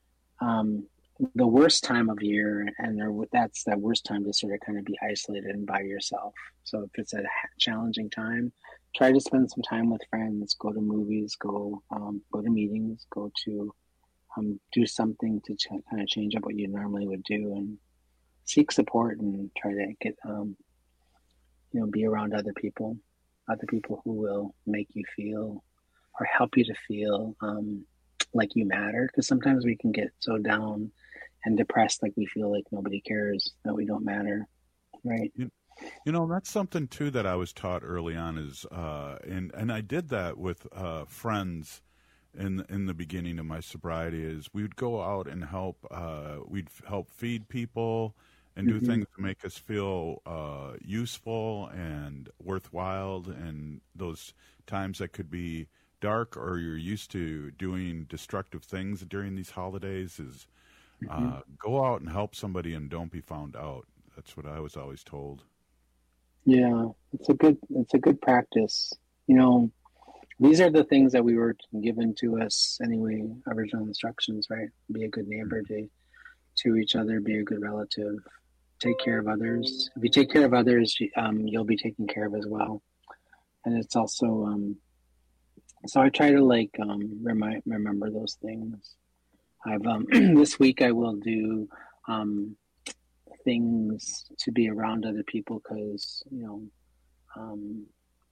um, the worst time of year, and there, that's the worst time to sort of kind of be isolated and by yourself. So if it's a challenging time, try to spend some time with friends, go to movies, go um, go to meetings, go to um, do something to ch- kind of change up what you normally would do, and seek support and try to get, um, you know, be around other people, other people who will make you feel or help you to feel um, like you matter. Because sometimes we can get so down and depressed, like we feel like nobody cares, that we don't matter, right? You, you know, that's something too that I was taught early on is, uh, and and I did that with uh, friends in in the beginning of my sobriety. Is we would go out and help, uh, we'd help feed people and do Mhm. things to make us feel uh, useful and worthwhile. And those times that could be dark, or you're used to doing destructive things during these holidays, is uh, Mhm. go out and help somebody and don't be found out. That's what I was always told. Yeah, it's a good it's a good practice. You know, these are the things that we were given to us anyway, original instructions, right? Be a good neighbor to to each other, be a good relative, take care of others. If you take care of others, um, you'll be taken care of as well. And it's also um, so I try to like um, remind remember those things. I've um, this week I will do um, things to be around other people because you know um,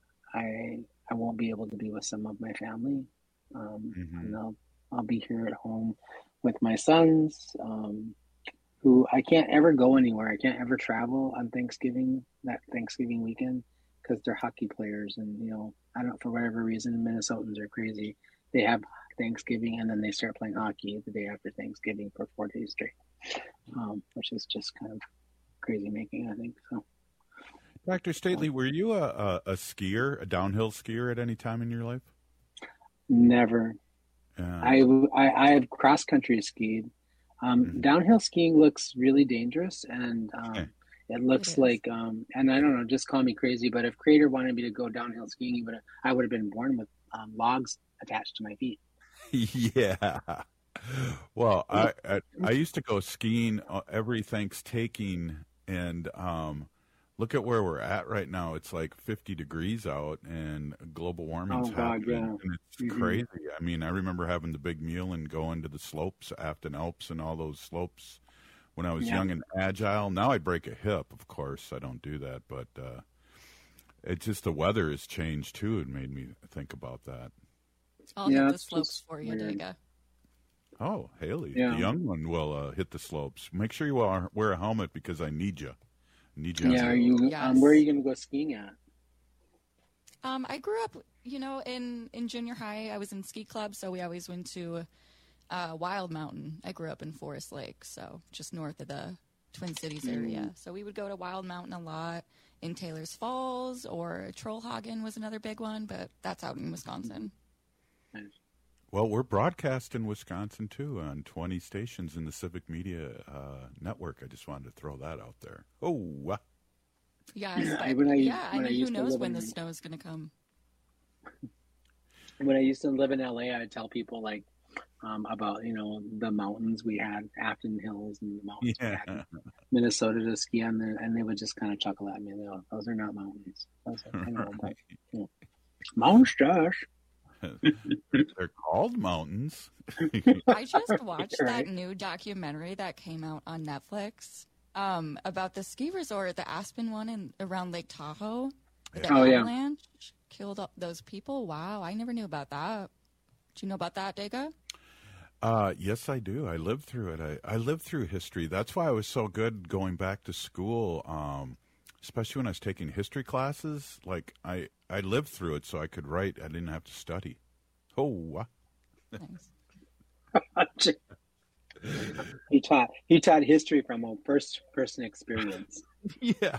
I I won't be able to be with some of my family, um, Mhm. and I'll I'll be here at home with my sons, um, who I can't ever go anywhere. I can't ever travel on Thanksgiving that Thanksgiving weekend because they're hockey players, and you know I don't for whatever reason Minnesotans are crazy. They have Thanksgiving and then they start playing hockey the day after Thanksgiving for four days straight, um, which is just kind of crazy making, I think. So, Doctor Stately, were you a, a, a skier, a downhill skier at any time in your life? Never. Yeah. I, I, I have cross-country skied. Um, mm-hmm. Downhill skiing looks really dangerous, and um, okay. it looks it like, um, and I don't know, just call me crazy, but if Creator wanted me to go downhill skiing, he would I would have been born with um, logs attached to my feet. Yeah. Well, I, I I used to go skiing every Thanksgiving, and um, look at where we're at right now. It's like fifty degrees out, and global warming's oh, God, happening, yeah. and it's mm-hmm. crazy. I mean, I remember having the big meal and going to the slopes, Afton Alps, and all those slopes when I was yeah. young and agile. Now I'd break a hip, of course. I don't do that, but uh, it's just the weather has changed too. It made me think about that. I'll yeah, hit the slopes for you, Dega. Oh, Haley, yeah. the young one will uh, hit the slopes. Make sure you wear, wear a helmet because I need you. I need you. Yeah, are you? Yes. Um, where are you going to go skiing at? Um, I grew up, you know, in, in junior high. I was in ski club, so we always went to uh, Wild Mountain. I grew up in Forest Lake, so just north of the Twin Cities area. Mm. So we would go to Wild Mountain a lot in Taylor's Falls, or Trollhagen was another big one, but that's out in Wisconsin. Nice. Well, we're broadcast in Wisconsin, too, on twenty stations in the Civic Media uh, Network. I just wanted to throw that out there. Oh, uh. Yes, but, when I, yeah, I when mean, I who knows when in, the snow is going to come. When I used to live in L A, I'd tell people, like, um, about, you know, the mountains we had, Afton Hills, and the mountains yeah. we had in Minnesota to ski on, there, and they would just kind of chuckle at me. They go, those are not mountains. I was like, I know, but, you know, monsters. They're called mountains. I just watched right. that new documentary that came out on Netflix um, about the ski resort, the Aspen one in around Lake Tahoe. The oh, avalanche yeah. killed up those people. Wow, I never knew about that. Do you know about that, Dega? Uh, yes, I do. I lived through it. I, I lived through history. That's why I was so good going back to school. Um, especially when I was taking history classes, like I, I lived through it so I could write. I didn't have to study. Oh, nice. he taught he taught history from a first person experience. Yeah.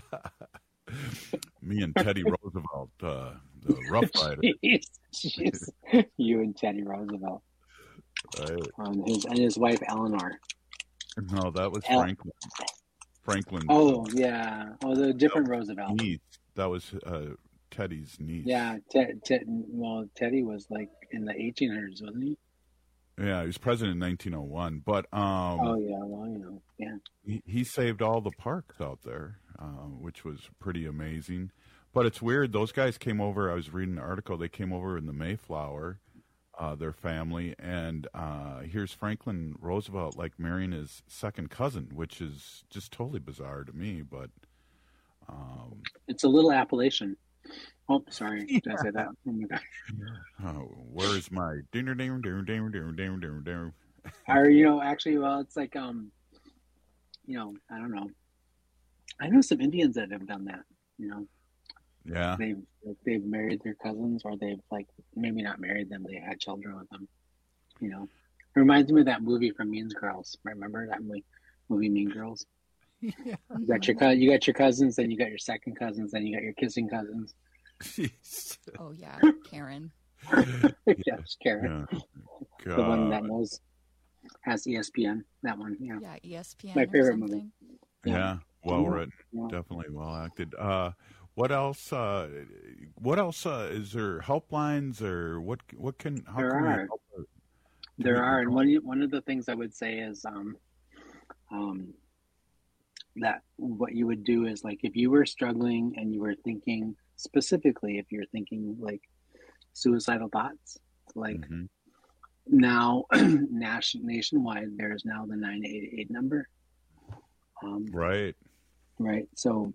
Me and Teddy Roosevelt, uh, the Rough Rider. Jeez, jeez. You and Teddy Roosevelt. Right. Um, his, and his wife Eleanor. No, that was El- Franklin. Franklin. Oh, yeah. Oh, the different Roosevelt. Niece. That was uh, Teddy's niece. Yeah. Te- te- well, Teddy was like in the eighteen hundreds, wasn't he? Yeah, he was president in nineteen oh one. But um, oh yeah, well you know, yeah. He, he saved all the parks out there, uh, which was pretty amazing. But it's weird. Those guys came over. I was reading an article. They came over in the Mayflower. Uh, their family, and uh, here's Franklin Roosevelt like marrying his second cousin, which is just totally bizarre to me. But um, it's a little Appalachian. Oh, sorry, did I say that? Oh my gosh. Oh, where's my dinner, dinner, dinner, dinner, dinner, dinner, dinner, dinner? Or you know, actually, well, it's like um, you know, I don't know. I know some Indians that have done that. You know. Yeah, they've they've married their cousins, or they've like maybe not married them. They had children with them. You know, it reminds me of that movie from Mean Girls. Remember that movie, movie Mean Girls? Yeah. You got your you got your cousins, then you got your second cousins, then you got your kissing cousins. Jeez. Oh yeah, Karen. Yes, Karen. Yeah. The one that knows has E S P N. That one, yeah. Yeah, E S P N. My favorite movie. Yeah, yeah. Well written, yeah. Definitely well acted. Uh, What else? Uh, what else uh, is there? Helplines or what? What can? How there can are. We help her? There are, and one one of the things I would say is, um, um, that what you would do is like if you were struggling and you were thinking specifically, if you're thinking like suicidal thoughts, like mm-hmm. now nation nationwide, there is now the nine eight eight number. Um, right. Right. So.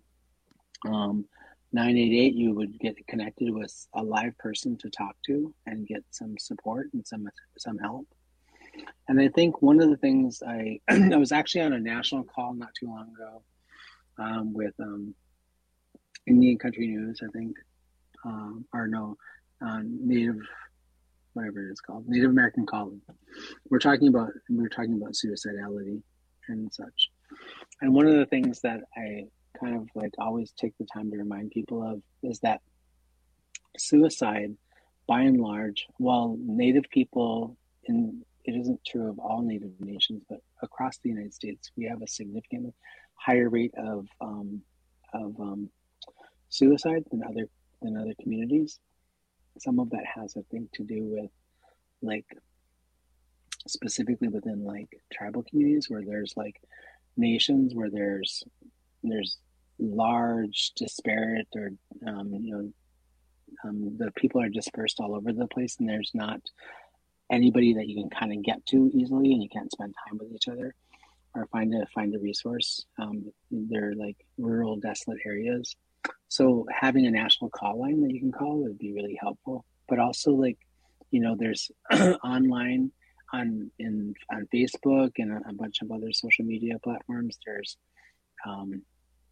Um, nine eight eight, you would get connected with a live person to talk to and get some support and some some help. And I think one of the things I I was actually on a national call not too long ago um, with um, Indian Country News, I think, um, or no, uh, Native, whatever it is called, Native American Calling. We're talking about we we're talking about suicidality and such. And one of the things that I kind of like always take the time to remind people of is that suicide, by and large, while Native people, and it isn't true of all Native nations, but across the United States, we have a significantly higher rate of um, of um, suicide than other than other communities. Some of that has, I think, to do with like specifically within like tribal communities where there's like nations where there's there's large disparate or um, you know um, the people are dispersed all over the place, and there's not anybody that you can kind of get to easily, and you can't spend time with each other or find a find a resource. Um, they're like rural, desolate areas. So having a national call line that you can call would be really helpful. But also, like, you know, there's online on in on Facebook and a, a bunch of other social media platforms. There's um,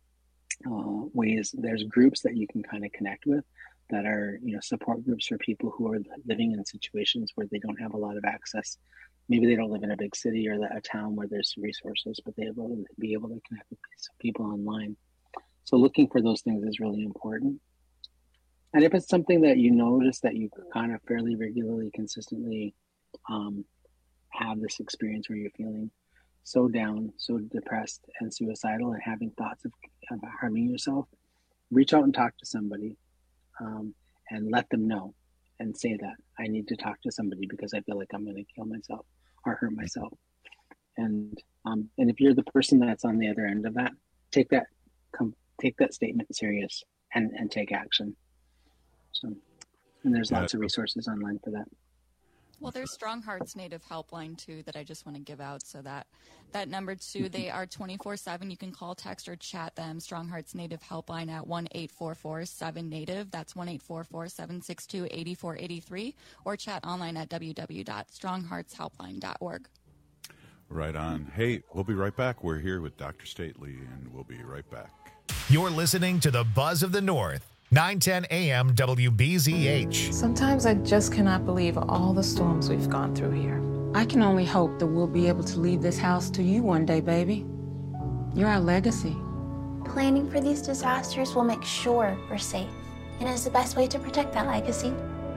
uh, ways. There's groups that you can kind of connect with that are, you know, support groups for people who are living in situations where they don't have a lot of access. Maybe they don't live in a big city or a town where there's resources, but they will be able to connect with people online. So looking for those things is really important. And if it's something that you notice that you kind of fairly regularly, consistently um, have this experience where you're feeling so down, so depressed and suicidal and having thoughts of, of harming yourself, reach out and talk to somebody um, and let them know and say that I need to talk to somebody because I feel like I'm going to kill myself or hurt myself. And um, and if you're the person that's on the other end of that, take that come take that statement serious and, and take action. So, and there's lots of resources online for that. Well, there's Strong Hearts Native Helpline, too, that I just want to give out. So that that number, too, they are twenty-four seven. You can call, text, or chat them. Strong Hearts Native Helpline at one eight four four seven native. That's one eight four four seven six two eight four eight three. Or chat online at w w w dot strong hearts helpline dot org. Right on. Hey, we'll be right back. We're here with Doctor Stately, and we'll be right back. You're listening to the Buzz of the North. nine ten A M W B Z H. Sometimes I just cannot believe all the storms we've gone through here. I can only hope that we'll be able to leave this house to you one day, baby. You're our legacy. Planning for these disasters will make sure we're safe, and is the best way to protect that legacy.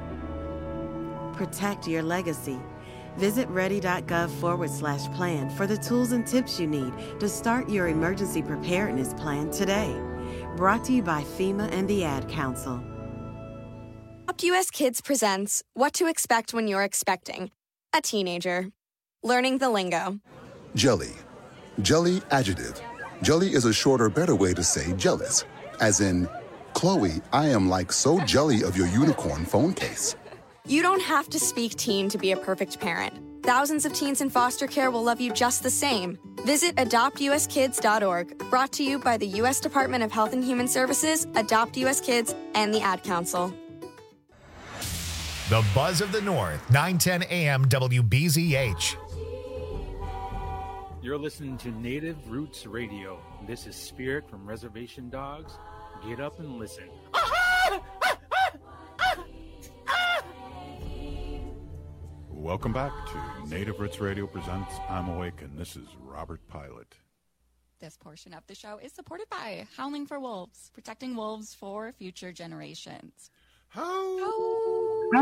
Protect your legacy. Visit ready.gov forward slash plan for the tools and tips you need to start your emergency preparedness plan today. Brought to you by FEMA and the Ad Council. Adopt U S Kids presents What to Expect When You're Expecting a Teenager. Learning the lingo. Jelly. Jelly adjective. Jelly is a shorter, better way to say jealous. As in, Chloe, I am like so jelly of your unicorn phone case. You don't have to speak teen to be a perfect parent. Thousands of teens in foster care will love you just the same. Visit adopt u s kids dot org. Brought to you by the U S Department of Health and Human Services, Adopt U S Kids, and the Ad Council. The Buzz of the North, nine ten A M W B Z H. You're listening to Native Roots Radio. This is Spirit from Reservation Dogs. Get up and listen. Welcome back to Native Roots Radio presents I'm Awake, and this is Robert Pilot. This portion of the show is supported by Howling for Wolves, protecting wolves for future generations. How?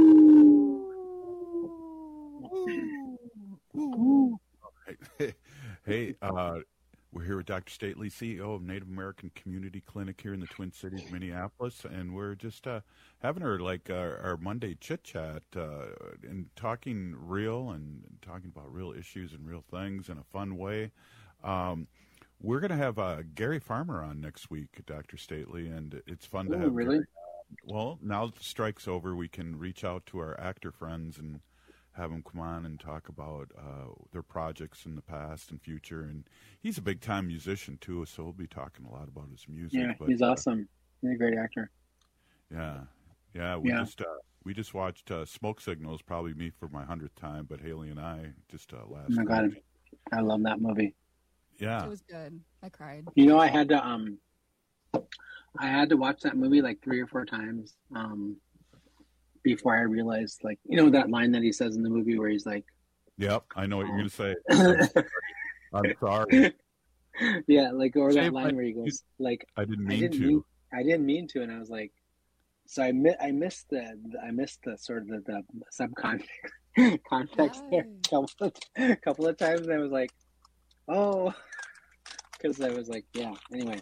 Hey, hey uh, we're here with Doctor Stately, C E O of Native American Community Clinic here in the Twin Cities, Minneapolis, and we're just uh, having our like our, our Monday chit chat uh, and talking real and talking about real issues and real things in a fun way. Um, we're going to have uh, Gary Farmer on next week, Doctor Stately, and it's fun to Ooh, have. really? Gary. Well, now that the strike's over, we can reach out to our actor friends and have them come on and talk about uh, their projects in the past and future. And he's a big-time musician, too, so we'll be talking a lot about his music. Yeah, but, he's uh, awesome. He's a great actor. Yeah. Yeah, we Yeah. just uh, we just watched uh, Smoke Signals, probably me for my hundredth time, but Haley and I just uh, last Oh my God, night. I love that movie. Yeah. It was good. I cried. You know, I had to um, I had to watch that movie like three or four times um, before I realized, like, you know, that line that he says in the movie where he's like, Yep, I know what you're going to say. I'm sorry. I'm sorry. Yeah, like or that Same line like- where he goes like I didn't I mean didn't to. mean I didn't mean to, and I was like, so I mi- I missed the I missed the sort of the, the subcontext context there a couple of, a couple of times, and I was like, oh, because I was like, yeah. Anyway,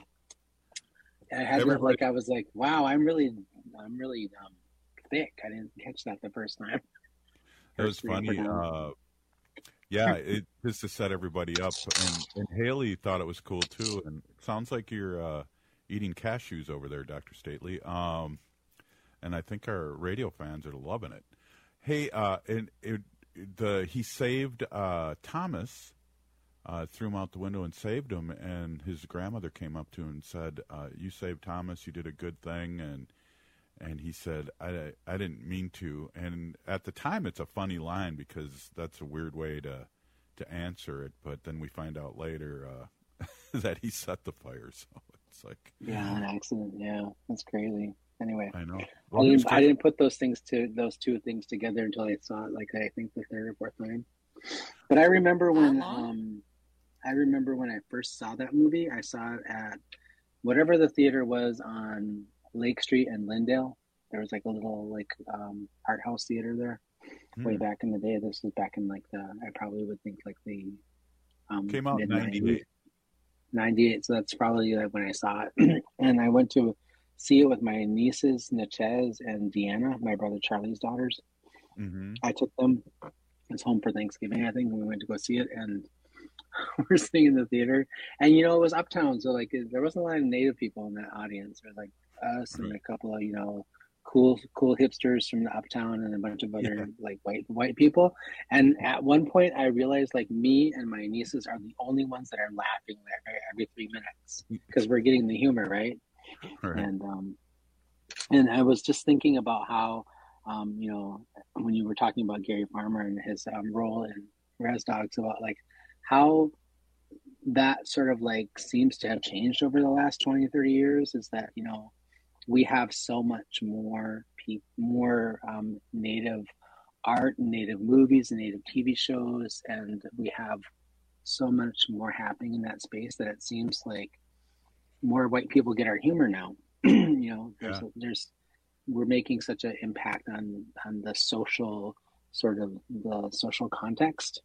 I had that, like I was like, wow, I'm really I'm really um, thick. I didn't catch that the first time. It was First three funny. times. Uh, yeah, it just to set everybody up, and, and Haley thought it was cool too. And it sounds like you're uh, eating cashews over there, Doctor Stately. Um, and I think our radio fans are loving it. Hey, uh, and it, the he saved uh, Thomas, uh, threw him out the window and saved him. And his grandmother came up to him and said, uh, "You saved Thomas. You did a good thing." And And he said, I, I didn't mean to. And at the time, it's a funny line because that's a weird way to to answer it. But then we find out later uh, that he set the fire. So it's like... Yeah, an accident. Yeah, that's crazy. Anyway. I know. I Well, didn't, Mister I didn't put those things to those two things together until I saw it, like I think the third or fourth time. But I remember when um, I remember when I first saw that movie. I saw it at whatever the theater was on Lake Street and Lindale. There was like a little like um, art house theater there way Hmm. back in the day. This was back in like the I probably would think like the um, Came out in mid-nineties. ninety-eight. ninety-eight, so that's probably like when I saw it. And I went to see it with my nieces, Natchez and Deanna, my brother Charlie's daughters. Mm-hmm. I took them. I was home for Thanksgiving, I think, and we went to go see it. And we're sitting in the theater. And, you know, it was uptown, so, like, there wasn't a lot of Native people in that audience. There was, like, us and a couple of, you know, cool cool hipsters from the uptown and a bunch of other, Yeah. like, white white people. And at one point, I realized, like, me and my nieces are the only ones that are laughing every, every three minutes because we're getting the humor, right? Right. And um, and I was just thinking about how, um, you know, when you were talking about Gary Farmer and his um, role in Res Dogs, about like how that sort of like seems to have changed over the last twenty, thirty years, is that, you know, we have so much more pe- more um, Native art, Native movies, and Native T V shows, and we have so much more happening in that space that it seems like more white people get our humor now. You know, there's Yeah. there's we're making such an impact on on the social sort of the social context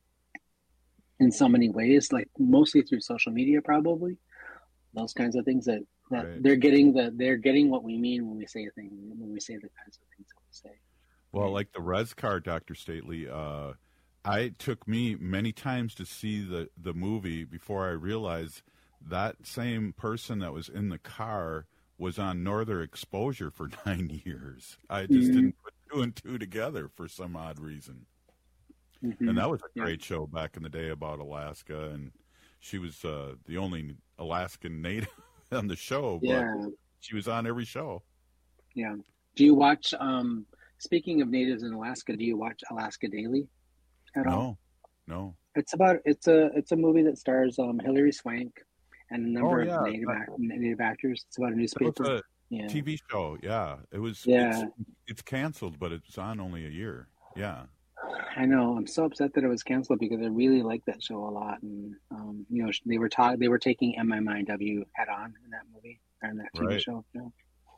in so many ways, like mostly through social media, probably those kinds of things that, that Right. they're getting the they're getting what we mean when we say a thing when we say the kinds of things that we say. Well, like the Res car, Doctor Stately, uh, I it took me many times to see the, the movie before I realized that same person that was in the car was on Northern Exposure for nine years. I just Mhm. didn't put two and two together for some odd reason. Mhm. And that was a Yeah. great show back in the day about Alaska, and she was uh, the only Alaskan native on the show, but Yeah. she was on every show. Yeah. Do you watch? Um, speaking of natives in Alaska, do you watch Alaska Daily at all? No, no. It's about it's a it's a movie that stars um, Hilary Swank and a number Oh, yeah. of native That- act, native actors. It's about a It was newspaper. a Yeah. T V show, yeah. It was. Yeah. It's, it's canceled, but it's on only a year. Yeah. I know. I'm so upset that it was canceled because I really liked that show a lot, and um, you know, they were ta- they were taking M M I W head on in that movie or in that T V Right. show. You know?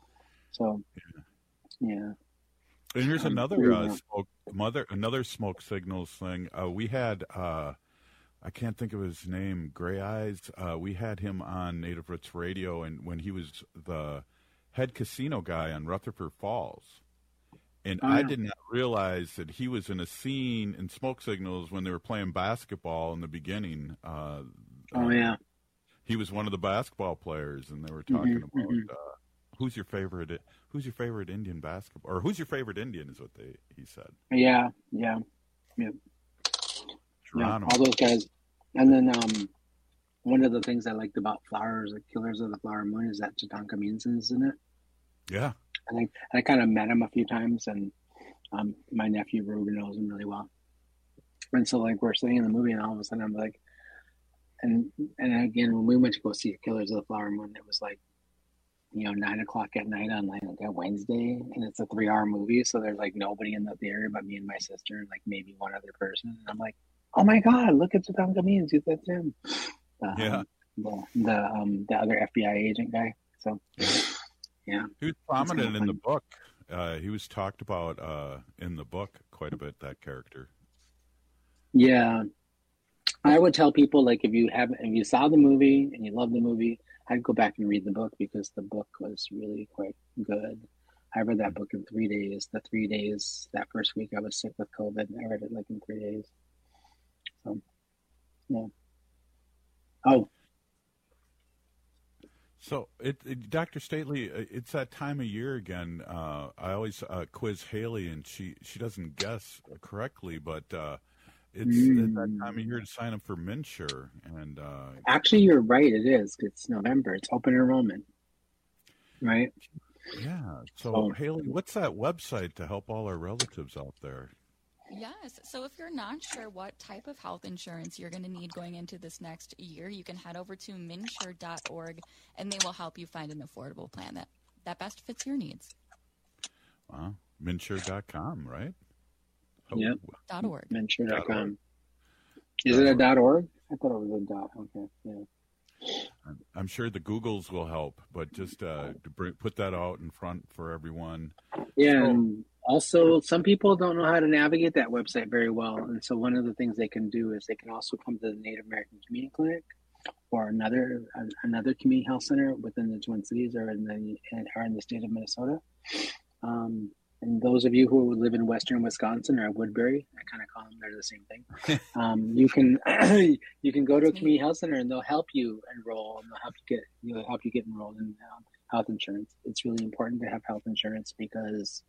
So, yeah. And here's Um, another uh, yeah. smoke, mother, another smoke signals thing. Uh, we had, uh, I can't think of his name, Gray Eyes. Uh, we had him on Native Roots Radio, and when he was the head casino guy on Rutherford Falls. And Oh, I yeah. did not realize that he was in a scene in Smoke Signals when they were playing basketball in the beginning. Uh, Oh uh, yeah. he was one of the basketball players, and they were talking Mhm, about mhm. uh, who's your favorite, who's your favorite Indian basketball, or who's your favorite Indian is what they he said. Yeah. Yeah. Yeah. Yeah, Geronimo. all those guys. And then um, one of the things I liked about Flowers, like Killers of the Flower Moon, is that Tutankhamun's in it. Yeah. I think I kind of met him a few times, and um, my nephew Ruben knows him really well. And so, like, we're sitting in the movie, and all of a sudden, I'm like, and and again, when we went to go see Killers of the Flower Moon, it was like, you know, nine o'clock at night on like a Wednesday, and it's a three-hour movie, so there's like nobody in the theater but me and my sister, and like maybe one other person. And I'm like, oh my god, look at Tutankhamun, that's him. Um, Yeah. the the um the other F B I agent guy. So yeah, he was prominent in the book. Uh, he was talked about uh, in the book quite a bit. That character. Yeah, I would tell people, like, if you have if you saw the movie and you love the movie, I'd go back and read the book, because the book was really quite good. I read that book in three days. The three days that first week I was sick with COVID, I read it like in three days. So, yeah. Oh. So, it, it, Doctor Stately, it's that time of year again. Uh, I always uh, quiz Haley, and she, she doesn't guess correctly, but uh, it's, mm. it's that time of year to sign up for MNsure. And uh, actually, you're right. It is. It's November. It's open enrollment, right? Yeah. So, oh. Haley, what's that website to help all our relatives out there? Yes. So if you're not sure what type of health insurance you're going to need going into this next year, you can head over to MNsure dot org, and they will help you find an affordable plan that, that best fits your needs. Wow. MNsure dot com, right? Oh, yep. Dot .org. MNsure dot com. Is it a dot .org? I thought it was a dot. Okay. Yeah. I'm sure the Googles will help, but just uh, to bring, put that out in front for everyone. Yeah, so, and also some people don't know how to navigate that website very well, and so one of the things they can do is they can also come to the Native American Community Clinic or another another community health center within the Twin Cities or in the or in the state of Minnesota. Um, And those of you who live in Western Wisconsin or Woodbury, I kind of call them, they're the same thing. um, you can you can go to a community health center and they'll help you enroll and they'll help you get you know, help you get enrolled in um, health insurance. It's really important to have health insurance because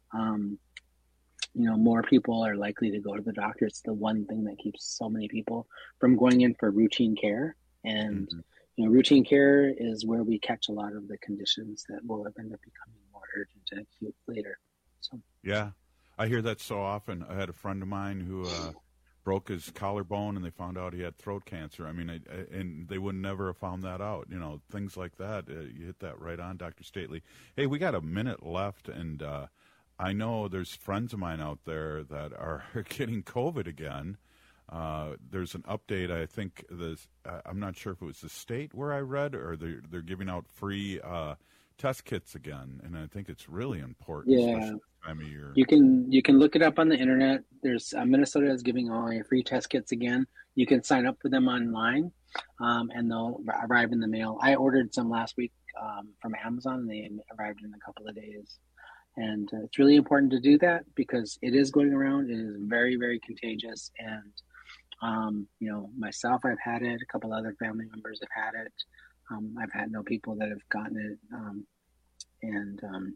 um, you know more people are likely to go to the doctor. It's the one thing that keeps so many people from going in for routine care. And mm-hmm. you know, routine care is where we catch a lot of the conditions that will end up becoming more urgent and acute later. So. Yeah, I hear that so often. I had a friend of mine who uh, broke his collarbone, and they found out he had throat cancer. I mean, I, I, and they would never have found that out. You know, things like that. Uh, you hit that right on, Doctor Stately. Hey, we got a minute left, and uh, I know there's friends of mine out there that are getting COVID again. Uh, there's an update. I think this. Uh, I'm not sure if it was the state where I read, or they're they're giving out free uh, test kits again, and I think it's really important. Yeah. Time of year. You can you can look it up on the internet. There's uh, Minnesota is giving away free test kits again. You can sign up for them online, um, and they'll arrive in the mail. I ordered some last week um, from Amazon, and they arrived in a couple of days. And uh, it's really important to do that because it is going around. It is very very contagious, and um, you know myself, I've had it. A couple other family members have had it. Um, I've had no people that have gotten it, um, and um,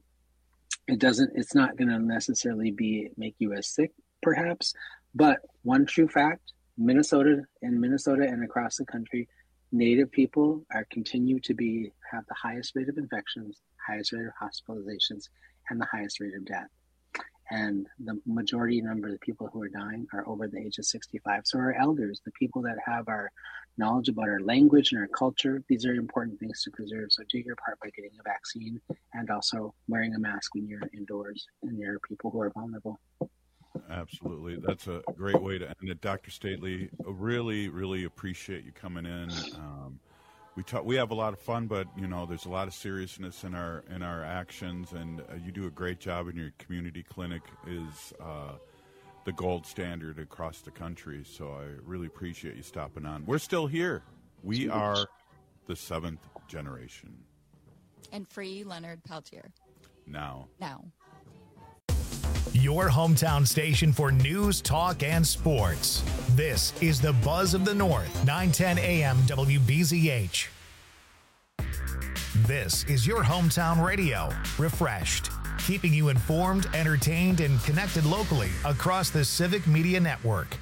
It doesn't, it's not going to necessarily be, make you as sick, perhaps, but one true fact, Minnesota and Minnesota and across the country, Native people are continue to be, have the highest rate of infections, highest rate of hospitalizations, and the highest rate of death. And the majority number of the people who are dying are over the age of sixty-five. So our elders, the people that have our knowledge about our language and our culture, these are important things to preserve. So do your part by getting a vaccine and also wearing a mask when you're indoors and you're people who are vulnerable. Absolutely. That's a great way to end it. Doctor Stately, really, really appreciate you coming in. Um, We talk, we have a lot of fun, but you know, there's a lot of seriousness in our in our actions, and uh, you do a great job. And your community clinic is uh, the gold standard across the country. So I really appreciate you stopping on. We're still here. We are the seventh generation. And free Leonard Peltier. Now. Now. Your hometown station for news, talk, and sports. This is the Buzz of the North, nine ten A M W B Z H. This is your hometown radio, refreshed, keeping you informed, entertained, and connected locally across the Civic Media Network.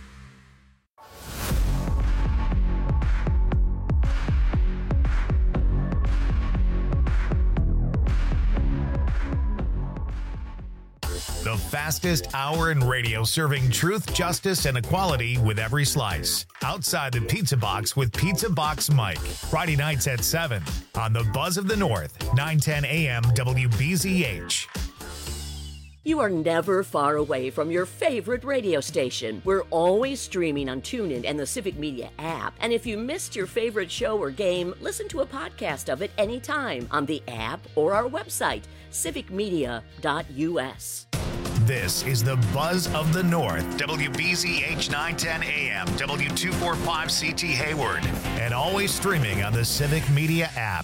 The fastest hour in radio, serving truth, justice, and equality with every slice. Outside the Pizza Box with Pizza Box Mike. Friday nights at seven on the Buzz of the North, nine ten A M W B Z H. You are never far away from your favorite radio station. We're always streaming on TuneIn and the Civic Media app. And if you missed your favorite show or game, listen to a podcast of it anytime on the app or our website, civic media dot u s. This is the Buzz of the North, W B Z H nine ten A M, W two forty-five C T Hayward, and always streaming on the Civic Media app.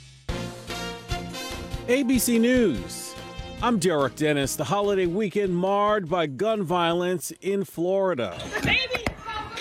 A B C News. I'm Derek Dennis. The holiday weekend marred by gun violence in Florida. Baby!